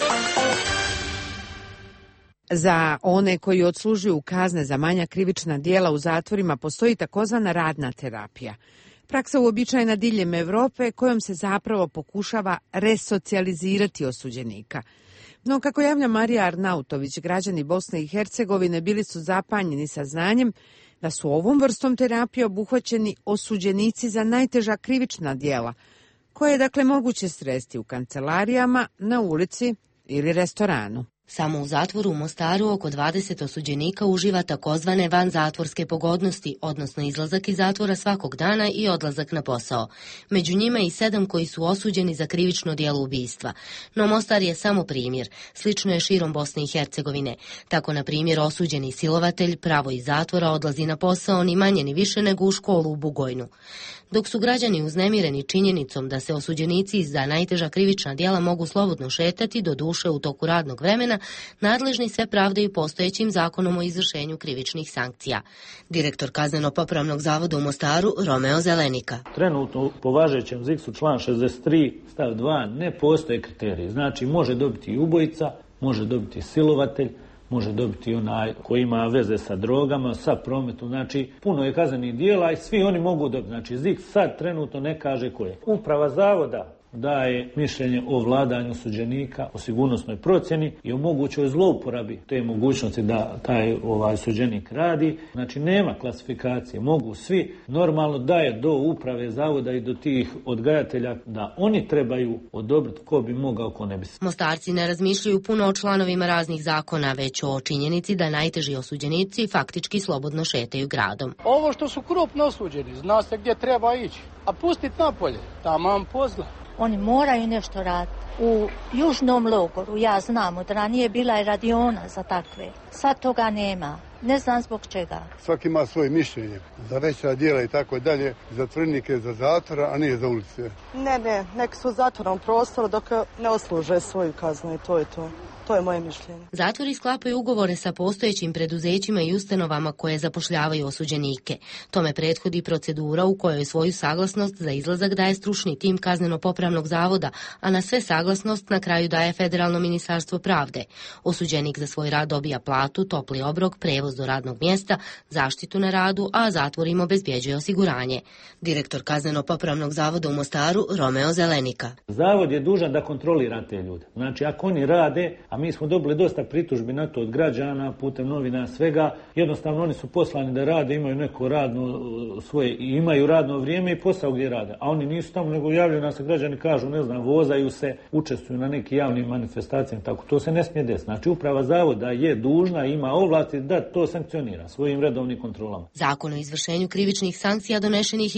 Za one koji odslužuju kazne za manja krivična djela u zatvorima postoji takozvana radna terapija. Praksa uobičajena diljem Evrope kojom se zapravo pokušava resocijalizirati osuđenika. No, kako javlja Marija Arnautović, građani Bosne i Hercegovine bili su zapanjeni saznanjem da su ovom vrstom terapije obuhvaćeni osuđenici za najteža krivična djela, koje je dakle moguće sresti u kancelarijama, na ulici ili restoranu.
Samo u zatvoru u Mostaru oko 20 osuđenika uživa takozvane vanzatvorske pogodnosti, odnosno izlazak iz zatvora svakog dana i odlazak na posao. Među njima i 7 koji su osuđeni za krivično djelo ubistva. No Mostar je samo primjer. Slično je širom Bosne i Hercegovine. Tako, na primjer, osuđeni silovatelj pravo iz zatvora odlazi na posao ni manje ni više nego u školu u Bugojnu. Dok su građani uznemireni činjenicom da se osuđenici za najteža krivična djela mogu slobodno šetati, do duše u toku radnog vremena, nadležni sve pravdaju postojećim zakonom o izvršenju krivičnih sankcija. Direktor Kazneno-popravnog zavoda u Mostaru, Romeo Zelenika.
Trenutno po važećem ZIKS-u član 63 stav 2 ne postoje kriteriji. Znači može dobiti i ubojica, može dobiti silovatelj, može dobiti onaj koji ima veze sa drogama, sa prometom, znači puno je kaznenih djela i svi oni mogu dobiti. Znači ZIKS sad trenutno ne kaže koje. Uprava zavoda daje mišljenje o vladanju osuđenika, o sigurnosnoj procjeni i o mogućoj zlouporabi te mogućnosti da taj osuđenik radi. Znači nema klasifikacije, mogu svi, normalno daje do uprave zavoda i do tih odgajatelja da oni trebaju odobriti ko bi mogao, ko ne bi.
Mostarci ne razmišljaju puno o članovima raznih zakona, već o činjenici da najteži osuđenici faktički slobodno šetaju gradom.
Ovo što su krupno osuđeni, zna se gdje treba ići, a pustiti napolje, tamo pozla.
Oni moraju nešto raditi. U južnom logoru, ja znam, od ranije bila je radiona za takve. Sad toga nema. Ne znam zbog čega.
Svaki ima svoje mišljenje. Za veća djela i tako dalje, zatvorenike za zatvora, a nije za ulice.
Ne, nek su u zatvornom prostoru dok ne odsluže svoju kaznu i to je to. To je moje mišljenje.
Zatvori sklapaju ugovore sa postojećim preduzećima i ustanovama koje zapošljavaju osuđenike. Tome prethodi procedura u kojoj svoju saglasnost za izlazak daje stručni tim Kazneno-popravnog zavoda, a na sve saglasnost na kraju daje Federalno ministarstvo pravde. Osuđenik za svoj rad dobija platu, topli obrok, prevoz do radnog mjesta, zaštitu na radu, a zatvor im obezbjeđuje osiguranje. Direktor Kazneno-popravnog zavoda u Mostaru, Romeo Zelenika.
Zavod je dužan da kontrolira te ljude. Znači, ako oni rade, a mi smo dobili dosta pritužbi na to od građana, putem novina, svega. Jednostavno oni su poslani da rade, imaju neko radno svoje, imaju radno vrijeme i posao gdje rade. A oni nisu tamo, nego javljaju nas, građani kažu, ne znam, vozaju se, učestvuju na nekim javnim manifestacijama, tako to se ne smije desiti. Znači uprava zavoda je dužna, ima ovlasti da to sankcionira svojim redovnim kontrolama.
Zakon o izvršenju krivičnih sankcija donešen je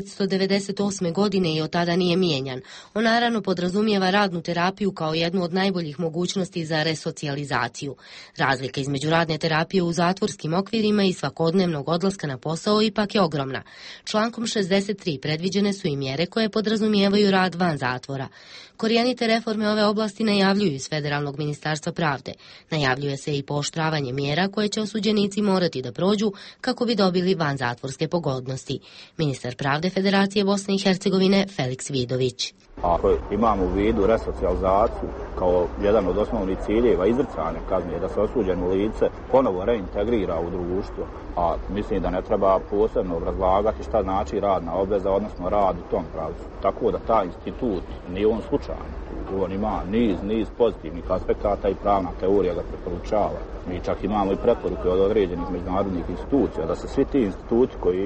1998. godine i od tada nije mijenjan. On naravno podrazumijeva radnu terapiju kao jednu od najboljih mogućnosti za resocijalizaciju. Razlika između radne terapije u zatvorskim okvirima i svakodnevnog odlaska na posao ipak je ogromna. Člankom 63 predviđene su i mjere koje podrazumijevaju rad van zatvora. Korijenite reforme ove oblasti najavljuju iz Federalnog ministarstva pravde. Najavljuje se i pooštravanje mjera koje će osuđenici morati da prođu kako bi dobili vanzatvorske pogodnosti. Ministar pravde Federacije Bosne i Hercegovine Feliks Vidović.
Ako imamo u vidu resocijalizaciju kao jedan od osnovnih ciljeva izricanja kazne, da se osuđeno lice ponovo reintegrira u društvo, a mislim da ne treba posebno obrazlagati šta znači radna obveza, odnosno rad u tom pravcu. Tako da taj institut nije on slučajan. On ima niz pozitivnih aspekata i pravna teorija ga preporučava. Mi čak imamo i preporuke od određenih međunarodnih institucija da se svi ti instituti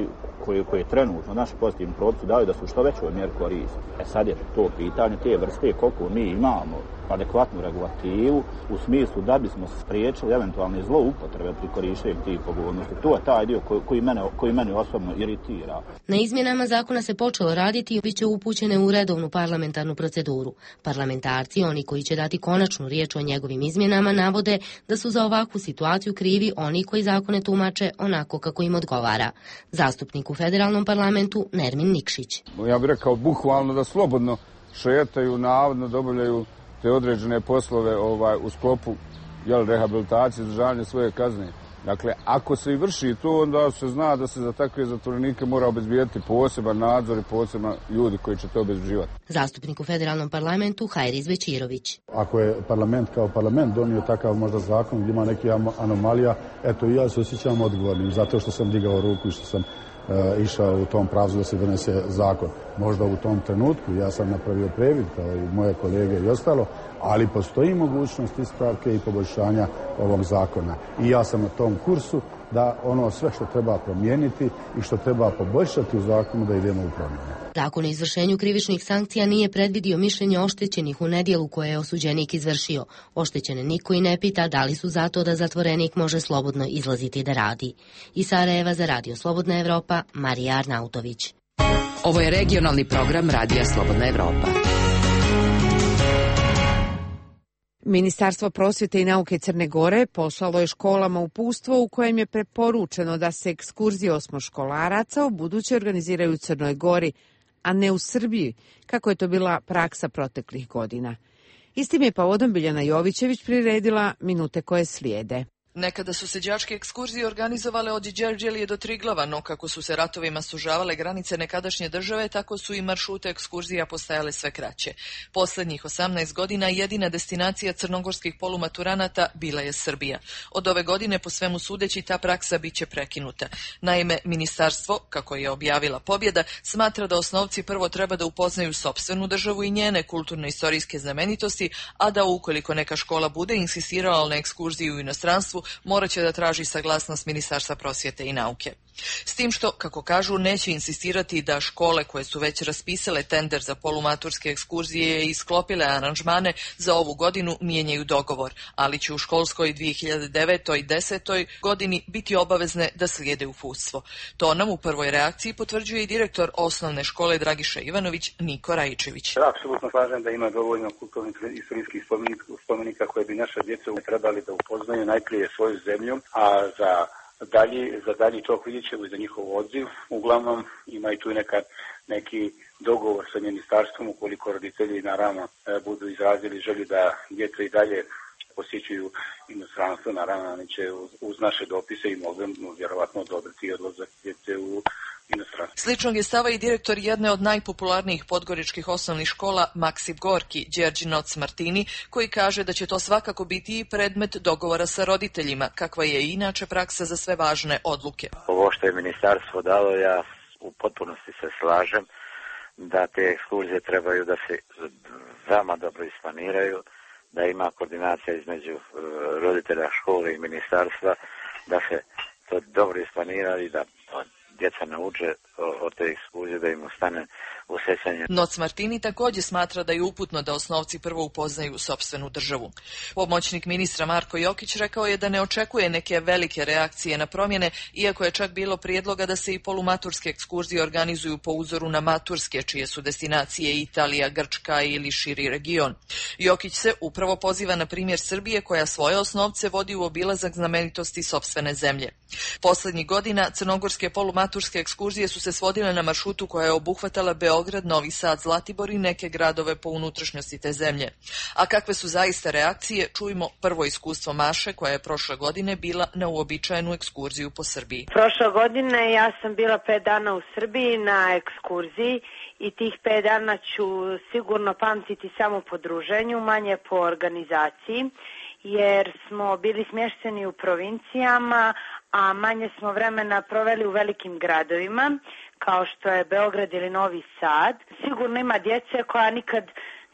koje trenutno naši pozitivni propisi daju da su što većoj mjeri koriste. Sad je to pitanje te vrste koliko mi imamo adekvatnu regulativu u smislu da bismo spriječili eventualne zloupotrebe pri korištenju tih pogodnosti. To je taj dio koji mene osobno iritira.
Na izmjenama zakona se počelo raditi i bit će upućene u redovnu parlamentarnu proceduru. Parlamentarci, oni koji će dati konačnu riječ o njegovim izmjenama, navode da su za ovakvu situaciju krivi oni koji zakone tumače onako kako im odgovara. Zastupnik u federalnom parlamentu Nermin Nikšić.
Ja bih rekao bukvalno da slobodno šetaju, navodno da obavljaju te određene poslove u sklopu rehabilitacije, izdržavanja svoje kazne. Dakle, ako se i vrši to, onda se zna da se za takve zatvorenike mora obezbijeti poseban nadzor i poseban ljudi koji će to obezbeđivati.
Zastupnik u federalnom parlamentu Hajriz Većirović.
Ako je parlament kao parlament donio takav možda zakon gdje ima neke anomalija, eto i ja se osjećam odgovornim zato što sam digao ruku i što sam išao u tom pravcu da se donese zakon. Možda u tom trenutku ja sam napravio previd kao i moje kolege i ostalo, ali postoji mogućnost ispravke i poboljšanja ovog zakona. I ja sam na tom kursu da ono sve što treba promijeniti i što treba poboljšati u zakonu da idemo u promjene.
Zakon o izvršenju krivičnih sankcija nije predvidio mišljenje oštećenih u nedjelu koje je osuđenik izvršio. Oštećene niko i ne pita da li su zato da zatvorenik može slobodno izlaziti da radi. Iz Sarajeva za Radio Slobodna Evropa, Marija Arnautović.
Ovo je regionalni program Radija Slobodna Evropa.
Ministarstvo prosvjete i nauke Crne Gore poslalo je školama uputstvo u kojem je preporučeno da se ekskurzije osmoškolaraca ubuduće organiziraju u Crnoj Gori, a ne u Srbiji, kako je to bila praksa proteklih godina. Istim je povodom Biljana Jovićević priredila minute koje slijede.
Nekada su se đačke ekskurzije organizovale od Đerđelije do Triglava, no kako su se ratovima sužavale granice nekadašnje države, tako su i maršrute ekskurzija postajale sve kraće. Poslednjih 18 godina jedina destinacija crnogorskih polumaturanata bila je Srbija. Od ove godine, po svemu sudeći, ta praksa biće prekinuta. Naime, ministarstvo, kako je objavila Pobjeda, smatra da osnovci prvo treba da upoznaju sopstvenu državu i njene kulturno-istorijske znamenitosti, a da ukoliko neka škola bude insistirala na ekskurziju u inostranstvu, morat će da traži saglasnost Ministarstva prosvjete i nauke. S tim što, kako kažu, neće insistirati da škole koje su već raspisale tender za polumaturske ekskurzije i sklopile aranžmane za ovu godinu mijenjaju dogovor, ali će u školskoj 2009. i 2010. godini biti obavezne da slijede uputstvo. To nam u prvoj reakciji potvrđuje i direktor osnovne škole Dragiša Ivanović Niko Raičević.
Apsolutno slažem da ima dovoljno kulturnih istorijskih spomenika koje bi naša djeca trebali da upoznaju najprije svoju zemlju, a za dalji tok vidjet ćemo i za njihov odziv. Uglavnom ima i tu neki dogovor sa ministarstvom ukoliko roditelji naravno budu izrazili želju da djeca i dalje posjećuju inostranstvo, naravno oni će uz naše dopise i mogu vjerovatno odobriti odlazak djece u inostranstvo.
Sličnog je stava i direktor jedne od najpopularnijih podgoričkih osnovnih škola Maksim Gorki, Đerđi Noc Martini, koji kaže da će to svakako biti i predmet dogovora sa roditeljima, kakva je i inače praksa za sve važne odluke.
Ovo što je ministarstvo dalo, ja u potpunosti se slažem da te ekskurzije trebaju da se veoma dobro isplaniraju, da ima koordinacija između roditelja škole i ministarstva, da se to dobro isplanira i da djeca nauče od te ekskurzije, da im ostane u sjećanju.
Noc Martini također smatra da je uputno da osnovci prvo upoznaju sopstvenu državu. Pomoćnik ministra Marko Jokić rekao je da ne očekuje neke velike reakcije na promjene, iako je čak bilo prijedloga da se i polumaturske ekskurzije organizuju po uzoru na maturske, čije su destinacije Italija, Grčka ili širi region. Jokić se upravo poziva na primjer Srbije, koja svoje osnovce vodi u obilazak znamenitosti sopstvene zemlje. Poslednjih godina crnogorske polumaturske ekskurzije su se svodile na maršrutu koja je obuhvatala Beograd, Novi Sad, Zlatibor i neke gradove po unutrašnjosti te zemlje. A kakve su zaista reakcije, čujmo prvo iskustvo Maše, koja je prošle godine bila na uobičajenu ekskurziju po Srbiji.
Prošle godine ja sam bila 5 dana u Srbiji na ekskurziji i tih 5 dana ću sigurno pamtiti samo po druženju, manje po organizaciji, jer smo bili smješteni u provincijama, a manje smo vremena proveli u velikim gradovima, kao što je Beograd ili Novi Sad. Sigurno ima djece koja nikad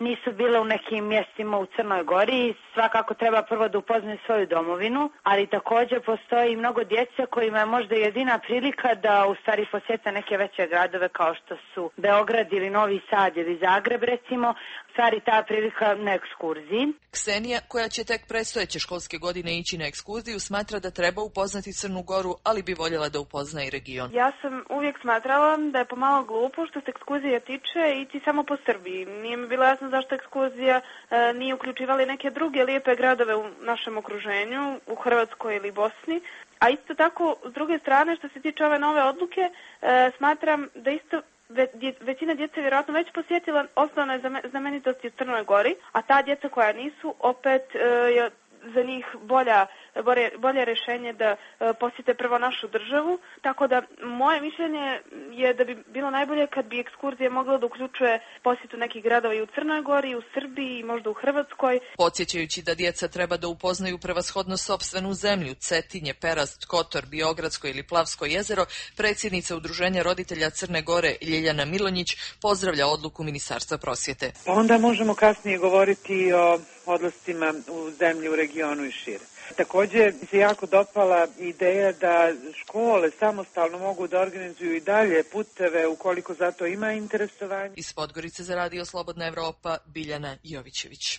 nisu bile u nekim mjestima u Crnoj Gori. Svakako treba prvo da upoznaju svoju domovinu, ali također postoji mnogo djece kojima je možda jedina prilika da u stvari posjete neke veće gradove kao što su Beograd ili Novi Sad ili Zagreb recimo, stvari ta prilika na ekskurziji.
Ksenija, koja će tek predstojeće školske godine ići na ekskurziju, smatra da treba upoznati Crnu Goru, ali bi voljela da upozna i region.
Ja sam uvijek smatrala da je pomalo glupo što se ekskurzija tiče ići samo po Srbiji. Nije mi bilo jasno zašto ekskurzija nije uključivali neke druge lijepe gradove u našem okruženju, u Hrvatskoj ili Bosni. A isto tako, s druge strane, što se tiče ove nove odluke, smatram da isto većina djece vjerojatno već posjetila osnovne znamenitosti u Crnoj Gori, a ta djeca koja nisu, opet je za njih bolje rješenje da posjete prvo našu državu. Tako da moje mišljenje je da bi bilo najbolje kad bi ekskurzija mogla da uključuje posjetu nekih gradova i u Crnoj Gori, i u Srbiji, i možda u Hrvatskoj.
Podsjećajući da djeca treba da upoznaju prevashodno sopstvenu zemlju, Cetinje, Perast, Kotor, Biogradsko ili Plavsko jezero, predsjednica Udruženja roditelja Crne Gore Ljiljana Milonjić pozdravlja odluku Ministarstva prosvjete.
Onda možemo kasnije govoriti o odlascima u zemlji, u regionu i šire. Također se jako dopala ideja da škole samostalno mogu da organizuju i dalje puteve ukoliko za to ima interesovanje.
Iz Podgorice za Radio Slobodna Evropa, Biljana Jovićević.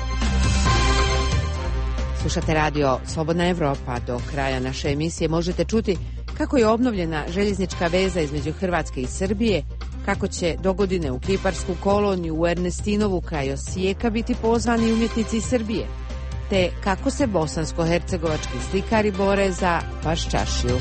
Slušate Radio Slobodna Evropa. Do kraja naše emisije možete čuti kako je obnovljena željeznička veza između Hrvatske i Srbije, kako će dogodine u kiparsku koloniju u Ernestinovu kraj Osijeka biti pozvani umjetnici iz Srbije, te kako se bosansko-hercegovački slikari bore za Baščašiju.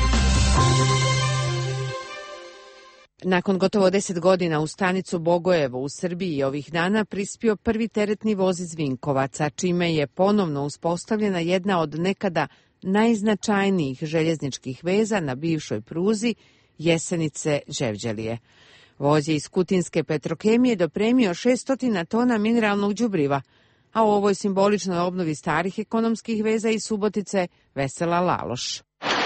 Nakon gotovo 10 godina u stanicu Bogojevo u Srbiji ovih dana prispio prvi teretni voz iz Vinkovaca, čime je ponovno uspostavljena jedna od nekada najznačajnijih željezničkih veza na bivšoj pruzi Jesenice-Đevđelije. Voz je iz Kutinske Petrokemije dopremio 600 tona mineralnog đubriva, a u ovoj simboličnoj obnovi starih ekonomskih veza iz Subotice vesela Laloš.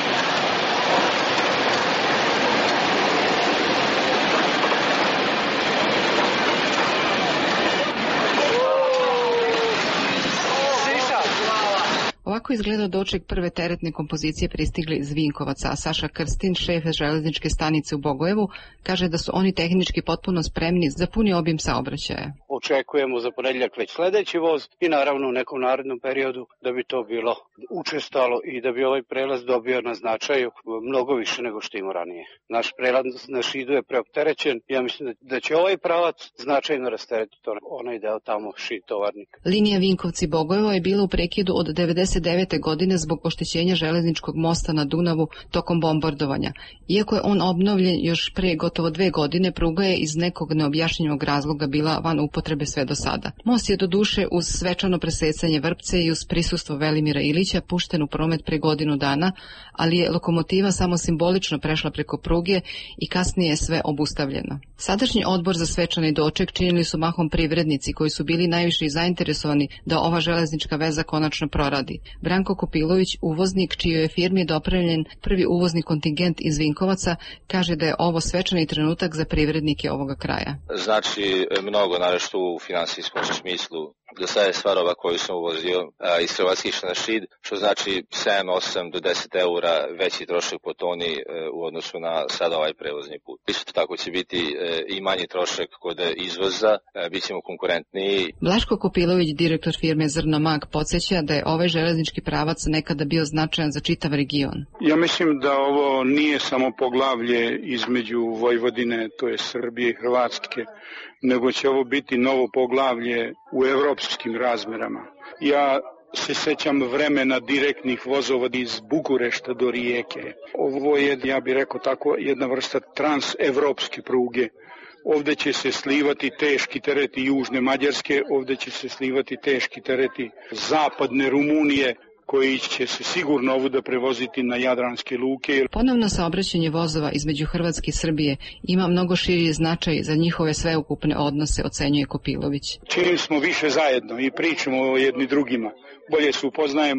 Ovako izgleda doček prve teretne kompozicije pristigli iz Vinkovaca, a Saša Krstin, šef železničke stanice u Bogojevu, kaže da su oni tehnički potpuno spremni za puni obim saobraćaja.
Očekujemo za ponedjeljak već sledeći voz i naravno u nekom narednom periodu da bi to bilo učestalo i da bi ovaj prelaz dobio na značaju mnogo više nego što ima ranije. Naš prelaz na Šidu je preopterećen. Ja mislim da će ovaj pravac značajno rasteretiti onaj deo tamo Šid-Tovarnik.
Linija Vinkovci-Bogojevo je bila u prekidu od 1999. godine zbog oštećenja železničkog mosta na Dunavu tokom bombardovanja. Iako je on obnovljen još pre gotovo 2 godine, pruga je iz nekog neobjašnjivog razloga bila van upotrebe sve do sada. Most je do duše uz svečano presecanje vrpce i uz prisustvo Velimira Ilića pušten u promet pre godinu dana, ali je lokomotiva samo simbolično prešla preko pruge i kasnije je sve obustavljeno. Sadašnji odbor za svečani doček činili su mahom privrednici koji su bili najviše zainteresovani da ova železnička veza konačno proradi. Branko Kopilović, uvoznik čijoj je firmi dopremljen prvi uvozni kontingent iz Vinkovaca, kaže da je ovo svečani trenutak za privrednike ovoga kraja.
Znači mnogo, naravno u finansijskom smislu. Do sada je sva roba koju sam uvozio iz Hrvatske išla na Šid, što znači 7, 8 do 10 eura veći trošak po toni u odnosu na sada ovaj prevozni put. Isto tako će biti i manji trošak kod izvoza, bit ćemo konkurentniji.
Blaško Kopilović, direktor firme Zrno Mag, podsjeća da je ovaj železnički pravac nekada bio značajan za čitav region.
Ja mislim da ovo nije samo poglavlje između Vojvodine, to je Srbije i Hrvatske, nego će ovo biti novo poglavlje u evropskim razmerama. Ja se sećam vremena direktnih vozova iz Bukurešta do Rijeke. Ovo je, ja bih rekao tako, jedna vrsta transevropske pruge. Ovdje će se slivati teški tereti južne Mađarske, ovdje će se slivati teški tereti zapadne Rumunije, koji će se sigurno ovuda prevoziti na jadranske luke.
Ponovno saobraćanje vozova između Hrvatske i Srbije ima mnogo širi značaj za njihove sveukupne odnose, ocenjuje Kopilović.
Čim smo više zajedno i pričamo o jedni drugima, bolje se upoznajemo,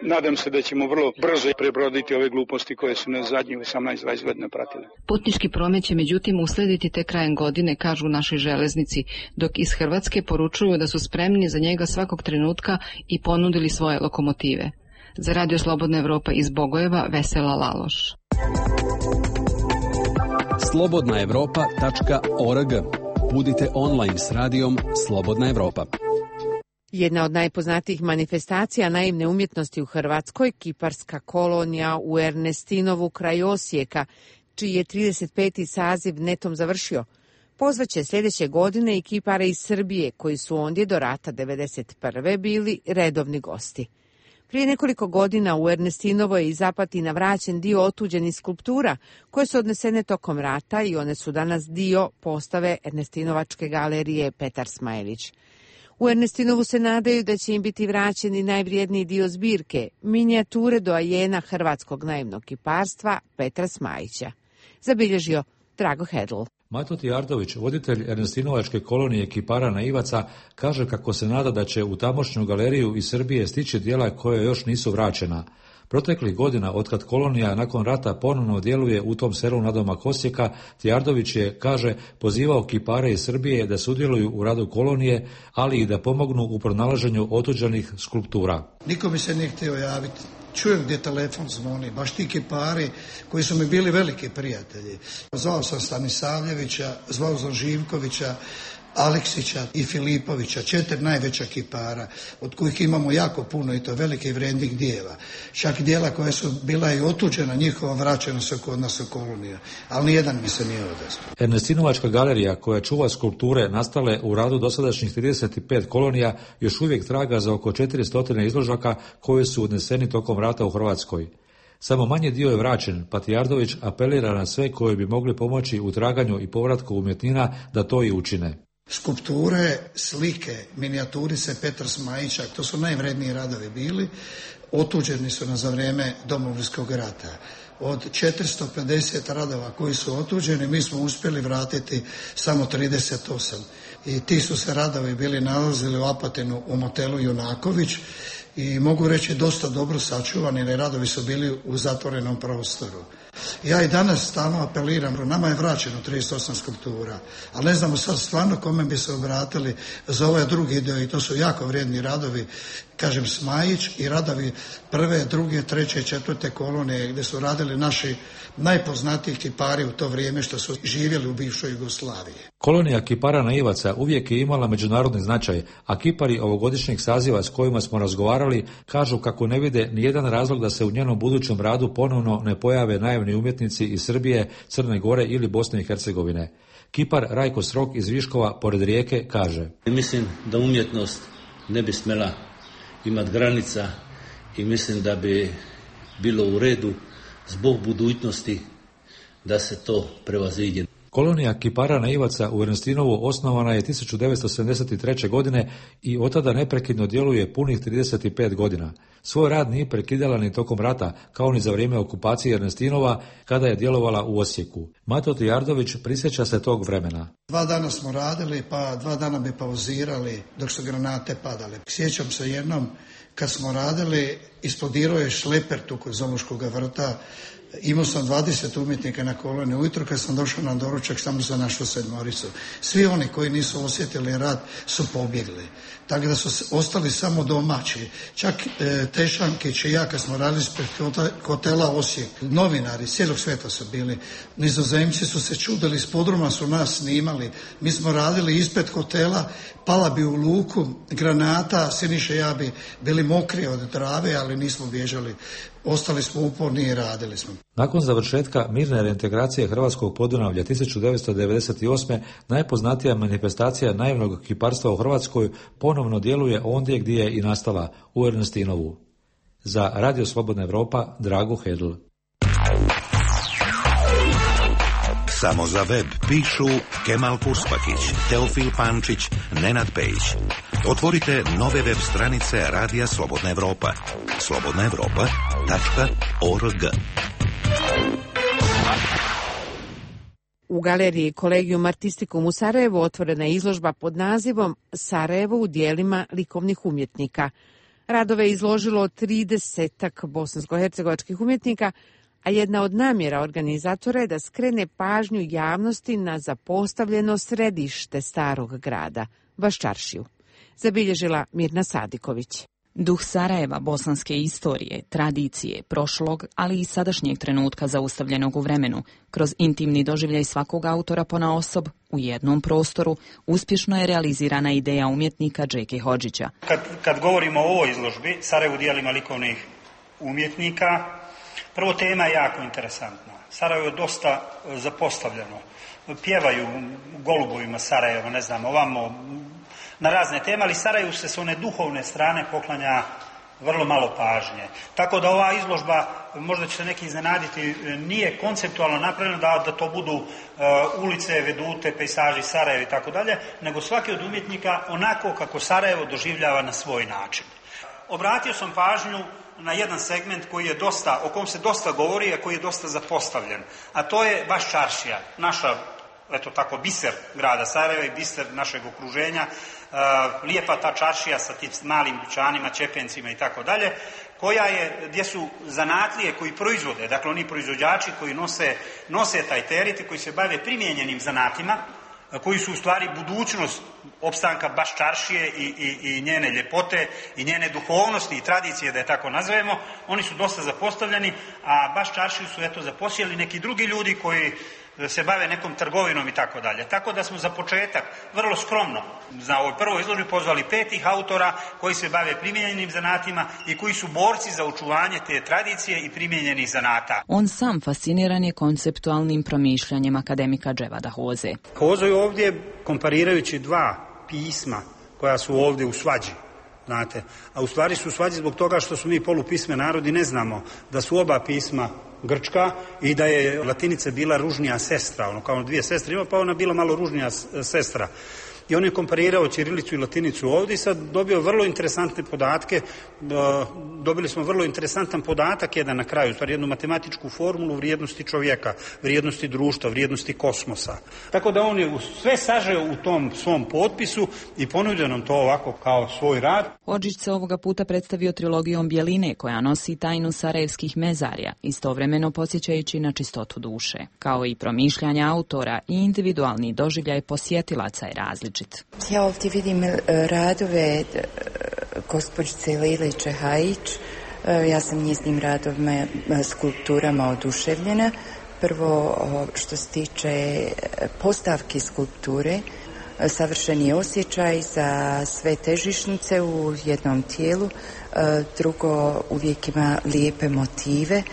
nadam se da ćemo vrlo brzo prebroditi ove gluposti koje su nas zadnjih 18-20 godina pratile.
Putnički promet će međutim uslediti te krajem godine, kažu naši železnici, dok iz Hrvatske poručuju da su spremni za njega svakog trenutka i ponudili svoje lokomotive. Za Radio Slobodna Evropa iz Bogojeva, Vesela Laloš.
slobodnaevropa.org. Budite online s radijom Slobodna Evropa.
Jedna od najpoznatijih manifestacija naivne umjetnosti u Hrvatskoj, kiparska kolonija u Ernestinovu kraj Osijeka, čiji je 35. saziv netom završio, pozvaće sljedeće godine i kipare iz Srbije, koji su ondje do rata 1991. bili redovni gosti. Prije nekoliko godina u Ernestinovo je iz Apatina vraćen dio otuđenih skulptura koje su odnesene tokom rata i one su danas dio postave Ernestinovačke galerije Petar Smajlić. U Ernestinovu se nadaju da će im biti vraćeni najvrijedniji dio zbirke, minijature doajena hrvatskog naivnog kiparstva Petra Smajića. Zabilježio Drago Hedl.
Mato Tijardović, voditelj Ernestinovačke kolonije kipara naivaca, kaže kako se nada da će u tamošnju galeriju iz Srbije stići djela koje još nisu vraćena. Proteklih godina, otkad kolonija nakon rata ponovno djeluje u tom selu nadomak Osijeka, Tijardović je, kaže, pozivao kipare iz Srbije da sudjeluju u radu kolonije, ali i da pomognu u pronalaženju otuđenih skulptura.
Niko mi se nije htio javiti. Čujem gdje telefon zvoni, baš ti kipari koji su mi bili veliki prijatelji. Zvao sam Stanisavljevića, zvao sam Živkovića, Aleksića i Filipovića, 4 najveća kipara, od kojih imamo jako puno i to velikih vrijednih dijela. Čak dijela koja su bila i otuđena njihova vraćena su kod nas u koloniju, ali nijedan mi se nije odazvao.
Ernestinovačka galerija koja čuva skulpture nastale u radu dosadašnjih 35 kolonija još uvijek traga za oko 400 izložaka koje su odneseni tokom rata u Hrvatskoj. Samo manji dio je vraćen, pa Tijardović apelira na sve koji bi mogli pomoći u traganju i povratku umjetnina da to i učine.
Skulpture, slike, minijaturice Petra Smajića, to su najvredniji radovi bili, otuđeni su za vrijeme Domovinskog rata. Od 450 radova koji su otuđeni, mi smo uspjeli vratiti samo 38. I ti su se radovi bili nalazili u Apatinu u motelu Junaković i mogu reći dosta dobro sačuvani, jer radovi su bili u zatvorenom prostoru. Ja i danas stalno apeliram, nama je vraćeno 38 skulptura, ali ne znamo sad stvarno kome bi se obratili za ovaj drugi dio i to su jako vrijedni radovi, kažem Smajić i radovi 1., 2., 3., 4. kolonije gdje su radili naši najpoznatiji kipari u to vrijeme što su živjeli u bivšoj Jugoslaviji.
Kolonija kipara naivaca uvijek je imala međunarodni značaj, a kipari ovogodišnjeg saziva s kojima smo razgovarali kažu kako ne vide nijedan razlog da se u njenom budućem radu ponovno ne pojave naivni umjetnici iz Srbije, Crne Gore ili Bosne i Hercegovine. Kipar Rajko Srok iz Viškova pored Rijeke kaže:
Mislim da umjetnost ne bi smjela imati granica i mislim da bi bilo u redu zbog budućnosti da se to prevaziđe.
Kolonija kipara naivaca u Ernestinovu osnovana je 1973. godine i od tada neprekidno djeluje punih 35 godina. Svoj rad nije prekidala ni tokom rata, kao ni za vrijeme okupacije Ernestinova, kada je djelovala u Osijeku. Mato Tijardović prisjeća se tog vremena.
2 dana smo radili, pa 2 dana bi pauzirali dok su granate padale. Sjećam se jednom kad smo radili, isplodirao je šleper tu kod Zoološkog vrta. Imao sam 20 umjetnika na koloni. Ujutro kad sam došao na doručak, samo sam našao 7. Svi oni koji nisu osjetili rad su pobjegli. Tako da su ostali samo domaći. Čak Tešankić i ja kad smo radili ispred hotela Osijek, novinari cijelog svijeta su bili. Nizozemci su se čudili, s podruma su nas snimali. Mi smo radili ispred hotela, pala bi u luku granata, Siniša i ja bi bili mokri od trave, ali nismo bježali. Ostali smo uporni i radili smo.
Nakon završetka mirne reintegracije Hrvatskog Podunavlja 1998. najpoznatija manifestacija naivnog kiparstva u Hrvatskoj ponovno djeluje ondje gdje je i nastala, u Ernestinovu. Za Radio Slobodna Evropa, Drago Hedl.
Samo za web pišu Kemal Purspakić, Teofil Pančić, Nenad Pejić. Otvorite nove web stranice Radija Slobodna Evropa. slobodnaevropa.org.
U galeriji Collegium Artisticum u Sarajevu otvorena je izložba pod nazivom Sarajevo u dijelima likovnih umjetnika. Radove je izložilo 30 bosansko-hercegovačkih umjetnika, a jedna od namjera organizatora je da skrene pažnju javnosti na zapostavljeno središte starog grada, Baščaršiju. Zabilježila Mirna Sadiković.
Duh Sarajeva, bosanske istorije, tradicije, prošlog, ali i sadašnjeg trenutka zaustavljenog u vremenu, kroz intimni doživljaj svakog autora ponaosob, u jednom prostoru, uspješno je realizirana ideja umjetnika Džeke Hodžića.
Kad govorimo o ovoj izložbi, Sarajevo dijelima likovnih umjetnika, prvo tema je jako interesantna. Sarajevo je dosta zapostavljeno. Pjevaju golubovima Sarajeva, ne znam, ovamo, na razne teme, ali Sarajevu se s one duhovne strane poklanja vrlo malo pažnje. Tako da ova izložba, možda će se neki iznenaditi, nije konceptualno napravljena da to budu ulice, vedute, pejsaži Sarajeva i tako dalje, nego svaki od umjetnika onako kako Sarajevo doživljava na svoj način. Obratio sam pažnju na jedan segment koji je dosta, o kom se dosta govori, a koji je dosta zapostavljen, a to je Baščaršija, naša, eto tako, biser grada Sarajeva i biser našeg okruženja, lijepa ta čaršija sa tim malim dućanima, čepencima i tako dalje, koja je, gdje su zanatlije koji proizvode, dakle oni proizvođači koji nose taj teret i koji se bave primijenjenim zanatima, koji su u stvari budućnost opstanka Baščaršije i njene ljepote i njene duhovnosti i tradicije, da je tako nazovemo, oni su dosta zapostavljeni, a Baščaršiju su eto zaposjeli neki drugi ljudi koji se bave nekom trgovinom i tako dalje. Tako da smo za početak vrlo skromno na ovoj prvoj izložbi pozvali 5 autora koji se bave primijenjenim zanatima i koji su borci za očuvanje te tradicije i primijenjenih zanata.
On sam fasciniran je konceptualnim promišljanjem akademika Dževada Hoze.
Hozo je ovdje, komparirajući 2 pisma koja su ovdje u svađi, znate, a u stvari su u svađi zbog toga što su mi polupisme narodi, ne znamo da su oba pisma grčka i da je latinica bila ružnija sestra, ono kao 2 sestre ima, pa ona bila malo ružnija sestra. I on je komparirao ćirilicu i latinicu ovdje i sad dobio vrlo interesantne podatke. Dobili smo vrlo interesantan podatak jedan na kraju, stvari jednu matematičku formulu vrijednosti čovjeka, vrijednosti društva, vrijednosti kosmosa. Tako da on je sve sažeo u tom svom potpisu i ponudio nam to ovako kao svoj rad.
Hodžić se ovoga puta predstavio trilogijom Bjeline koja nosi tajnu sarajevskih mezarja, istovremeno podsjećajući na čistotu duše. Kao i promišljanja autora i individualni doživljaj posjetilaca je različit.
Ja ovdje vidim radove gospođice Lile Čehajić. Ja sam njeznim radovima, skulpturama oduševljena. Prvo, što se tiče postavki skulpture, savršen je osjećaj za sve težišnice u jednom tijelu. Drugo, uvijek ima lijepe motive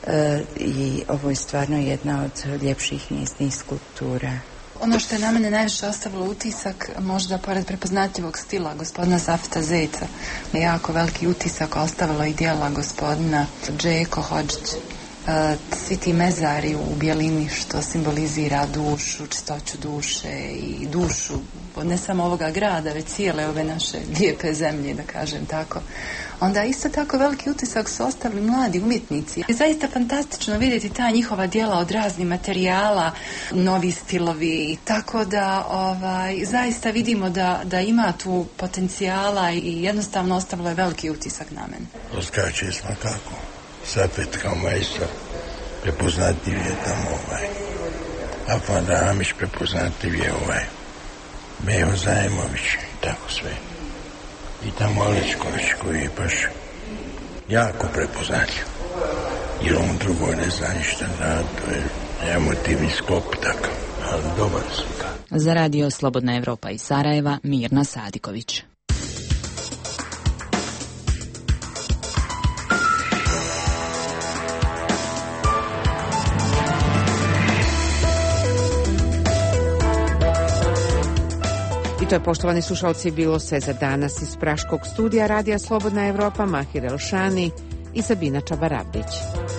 i ovo je stvarno jedna od ljepših njezinih skulptura.
Ono što je na mene najviše ostavilo utisak, možda pored prepoznatljivog stila gospodina Safeta Zeca, jako veliki utisak ostavilo i dijela gospodina Džeko Hodžić. Svi ti mezari u Bjelini što simbolizira dušu, čistoću duše i dušu ne samo ovoga grada, već cijele ove naše lijepe zemlje, da kažem tako. Onda isto tako veliki utisak su ostavili mladi umjetnici. Je zaista fantastično vidjeti ta njihova djela od raznih materijala, novi stilovi, tako da zaista vidimo da ima tu potencijala i jednostavno ostavilo je veliki utisak na mene.
Oskače smo kako. Safet kao majstor, prepoznatljiv je tamo Afan Rahamić, prepoznatljiv je Meho Zajemović i tako sve. I tamo Aličković koji je baš jako prepoznatljiv. Jer on drugo ne zna ništa rad, to je emotivni sklop takav, ali dobar slika.
Za radio Slobodna Evropa iz Sarajeva, Mirna Sadiković.
I to je, poštovani slušalci, bilo sve za danas iz praškog studija Radija Slobodna Evropa, Mahir Elšani i Sabina Čabarabdić.